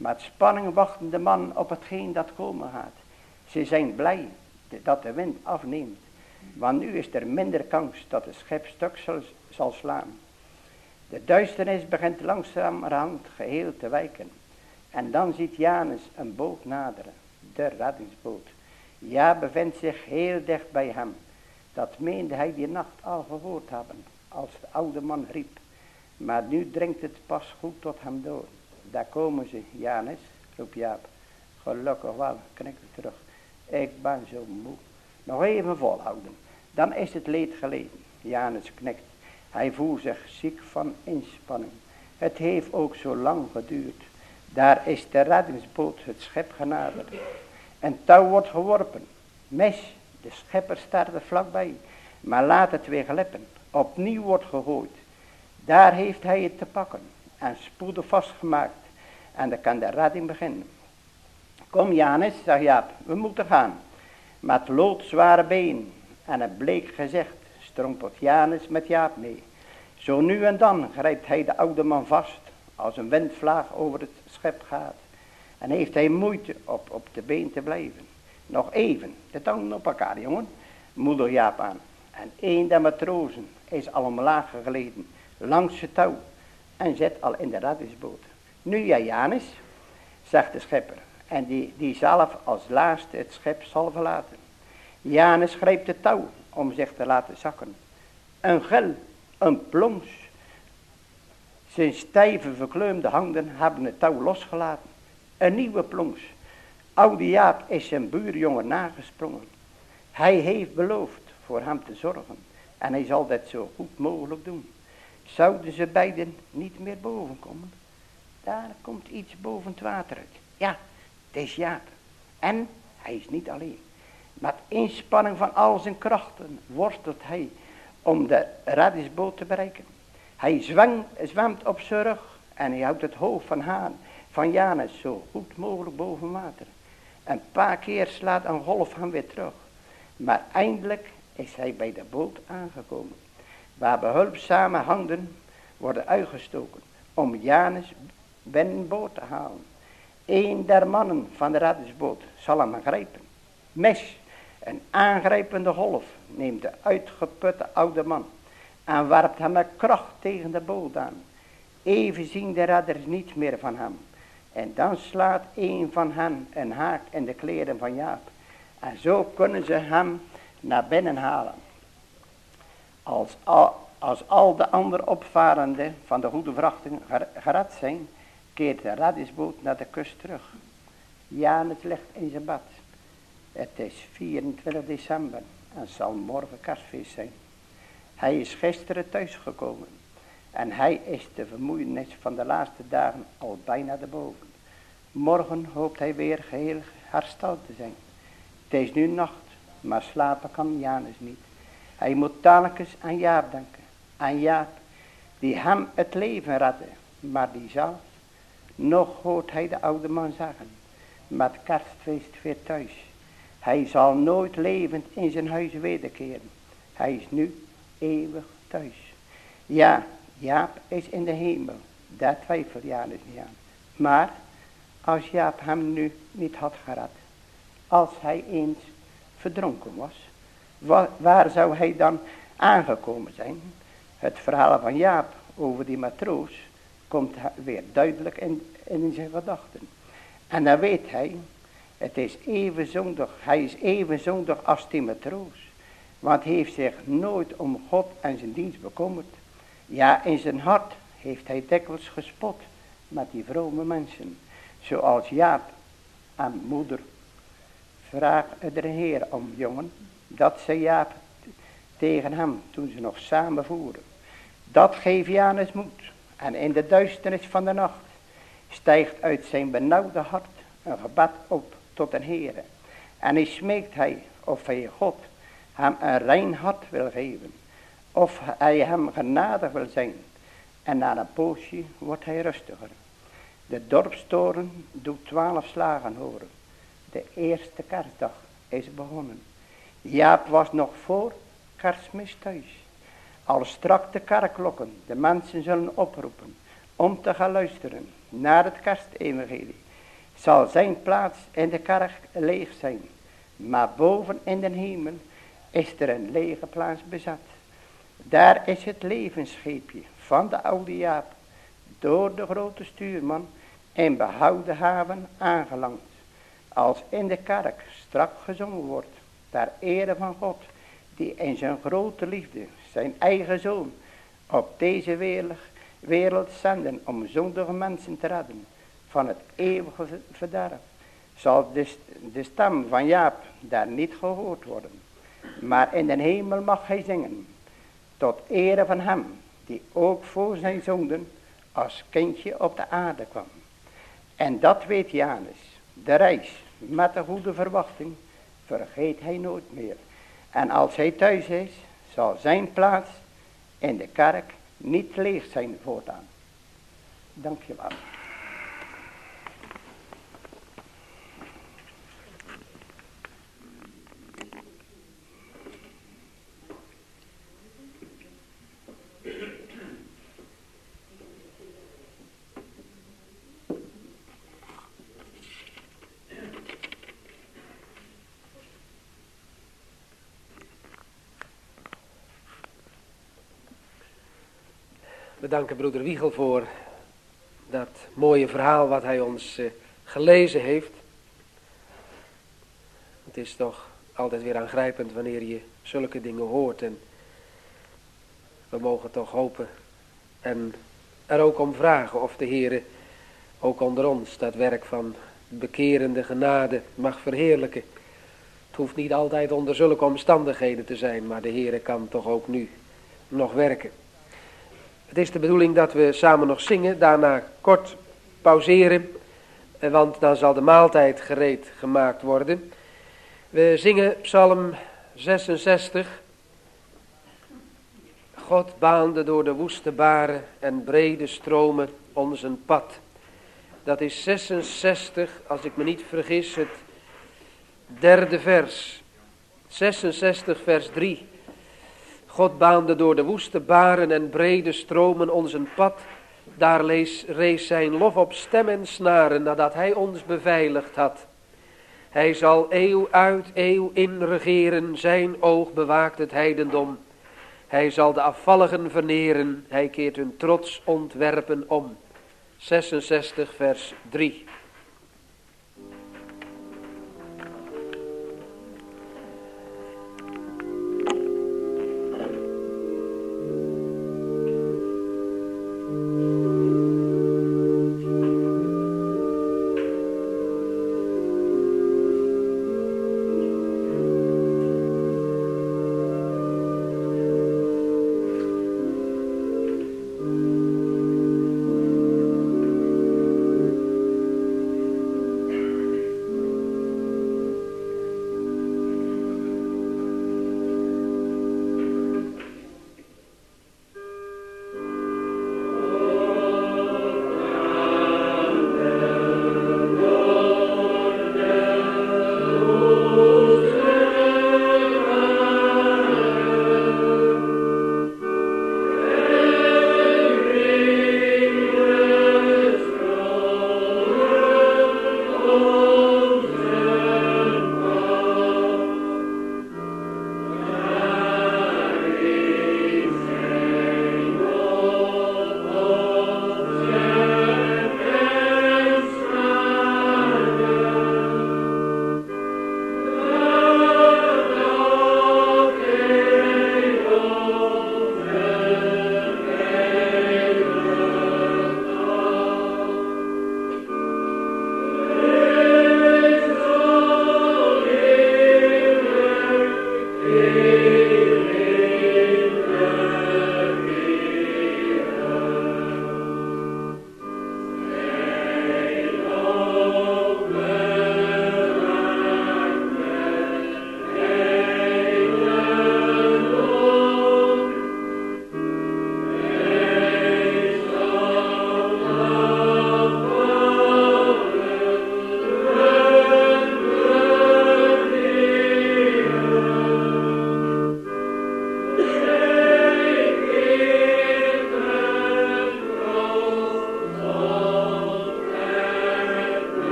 Met spanning wachten de man op hetgeen dat komen gaat. Ze zijn blij dat de wind afneemt. Want nu is er minder kans dat het schip stuk zal, zal slaan. De duisternis begint langzamerhand geheel te wijken. En dan ziet Janus een boot naderen. De reddingsboot. Ja, bevindt zich heel dicht bij hem. Dat meende hij die nacht al gehoord hebben. Als de oude man riep. Maar nu dringt het pas goed tot hem door. Daar komen ze, Janus, roept Jaap. Gelukkig wel, knikt hij terug. Ik ben zo moe. Nog even volhouden. Dan is het leed geleden. Janus knikt. Hij voelt zich ziek van inspanning. Het heeft ook zo lang geduurd. Daar is de reddingsboot het schip genaderd. Een touw wordt geworpen. Mes, de schipper staat er vlakbij. Maar laat het weer glippen. Opnieuw wordt gegooid. Daar heeft hij het te pakken. En spoedig vastgemaakt. En dan kan de redding beginnen. Kom Janus, zegt Jaap, we moeten gaan. Met loodzware been en een bleek gezicht strompelt Janus met Jaap mee. Zo nu en dan grijpt hij de oude man vast, als een windvlaag over het schip gaat. En heeft hij moeite op, op de been te blijven. Nog even, de tanden op elkaar, jongen, moeder Jaap aan. En een der matrozen is al omlaag gegleden, langs het touw, en zit al in de reddingsboot. Nu ja, Janus, zegt de schipper, en die, die zelf als laatste het schip zal verlaten. Janus grijpt het touw om zich te laten zakken. Een gil, een plons. Zijn stijve verkleumde handen hebben het touw losgelaten. Een nieuwe plons. Oude Jaap is zijn buurjongen nagesprongen. Hij heeft beloofd voor hem te zorgen. En hij zal dat zo goed mogelijk doen. Zouden ze beiden niet meer boven komen? Daar komt iets boven het water uit. Ja, het is Jaap. En hij is niet alleen. Met inspanning van al zijn krachten worstelt hij om de reddingsboot te bereiken. Hij zwang, zwemt op zijn rug en hij houdt het hoofd van Haan, van Janus zo goed mogelijk boven water. Een paar keer slaat een golf hem weer terug. Maar eindelijk is hij bij de boot aangekomen. Waar behulpzame handen worden uitgestoken om Janus binnenboord te halen. Een der mannen van de reddingsboot zal hem grijpen. Mes, een aangrijpende golf, neemt de uitgeputte oude man en werpt hem met kracht tegen de boot aan. Even zien de redders niets meer van hem. En dan slaat een van hen een haak in de kleren van Jaap. En zo kunnen ze hem naar binnen halen. Als al, als al de andere opvarenden van de goede vrachten gered zijn, keert de reddingsboot naar de kust terug. Janus ligt in zijn bad. Het is vierentwintig december en zal morgen kerstfeest zijn. Hij is gisteren thuisgekomen en hij is de vermoeienis van de laatste dagen al bijna te boven. Morgen hoopt hij weer geheel hersteld te zijn. Het is nu nacht, maar slapen kan Janus niet. Hij moet telkens aan Jaap denken. Aan Jaap, die hem het leven redde, maar die zelf. Nog hoort hij de oude man zeggen, met kerstfeest weer thuis. Hij zal nooit levend in zijn huis wederkeren. Hij is nu eeuwig thuis. Ja, Jaap is in de hemel. Daar twijfelt Janus niet aan. Maar als Jaap hem nu niet had gered. Als hij eens verdronken was. Waar, waar zou hij dan aangekomen zijn? Het verhaal van Jaap over die matroos komt weer duidelijk in, in zijn gedachten. En dan weet hij, het is even zondig, hij is even zondig als die matroos. Want hij heeft zich nooit om God en zijn dienst bekommerd. Ja, in zijn hart heeft hij dikwijls gespot met die vrome mensen. Zoals Jaap aan moeder. Vraag de Heer om, jongen, dat zei Jaap tegen hem toen ze nog samen voeren. Dat geeft Janus moed. En in de duisternis van de nacht stijgt uit zijn benauwde hart een gebed op tot een Heere. En hij smeekt hij of hij God hem een rein hart wil geven. Of hij hem genadig wil zijn. En na een poosje wordt hij rustiger. De dorpstoren doet twaalf slagen horen. De eerste kerstdag is begonnen. Jaap was nog voor kerstmis thuis. Al strak de kerkklokken de mensen zullen oproepen om te gaan luisteren naar het kerstevangelie. zal zijn plaats in de kerk leeg zijn. Maar boven in de hemel is er een lege plaats bezet. Daar is het levensscheepje van de oude Jaap door de grote stuurman in behouden haven aangelangt. Als in de kerk strak gezongen wordt ter ere van God, die in zijn grote liefde zijn eigen zoon op deze wereld, wereld zenden om zondige mensen te redden van het eeuwige verderf, zal de, de stem van Jaap daar niet gehoord worden. Maar in de hemel mag hij zingen, tot ere van hem, die ook voor zijn zonden als kindje op de aarde kwam. En dat weet Janus, de reis met de goede verwachting vergeet hij nooit meer. En als hij thuis is, zal zijn plaats in de kerk niet leeg zijn voortaan. Dank je wel. We danken broeder Wiegel voor dat mooie verhaal wat hij ons uh, gelezen heeft. Het is toch altijd weer aangrijpend wanneer je zulke dingen hoort. En we mogen toch hopen en er ook om vragen of de Heere ook onder ons dat werk van bekerende genade mag verheerlijken. Het hoeft niet altijd onder zulke omstandigheden te zijn, maar de Heere kan toch ook nu nog werken. Het is de bedoeling dat we samen nog zingen, daarna kort pauzeren, want dan zal de maaltijd gereed gemaakt worden. We zingen Psalm zesenzestig. God baande door de woeste baren en brede stromen ons een pad. Dat is zesenzestig, als ik me niet vergis, het derde vers. zesenzestig vers drie. God baande door de woeste baren en brede stromen ons een pad. Daar lees, rees zijn lof op stem en snaren nadat hij ons beveiligd had. Hij zal eeuw uit eeuw in regeren, zijn oog bewaakt het heidendom. Hij zal de afvalligen verneren, hij keert hun trots ontwerpen om. zesenzestig vers drie.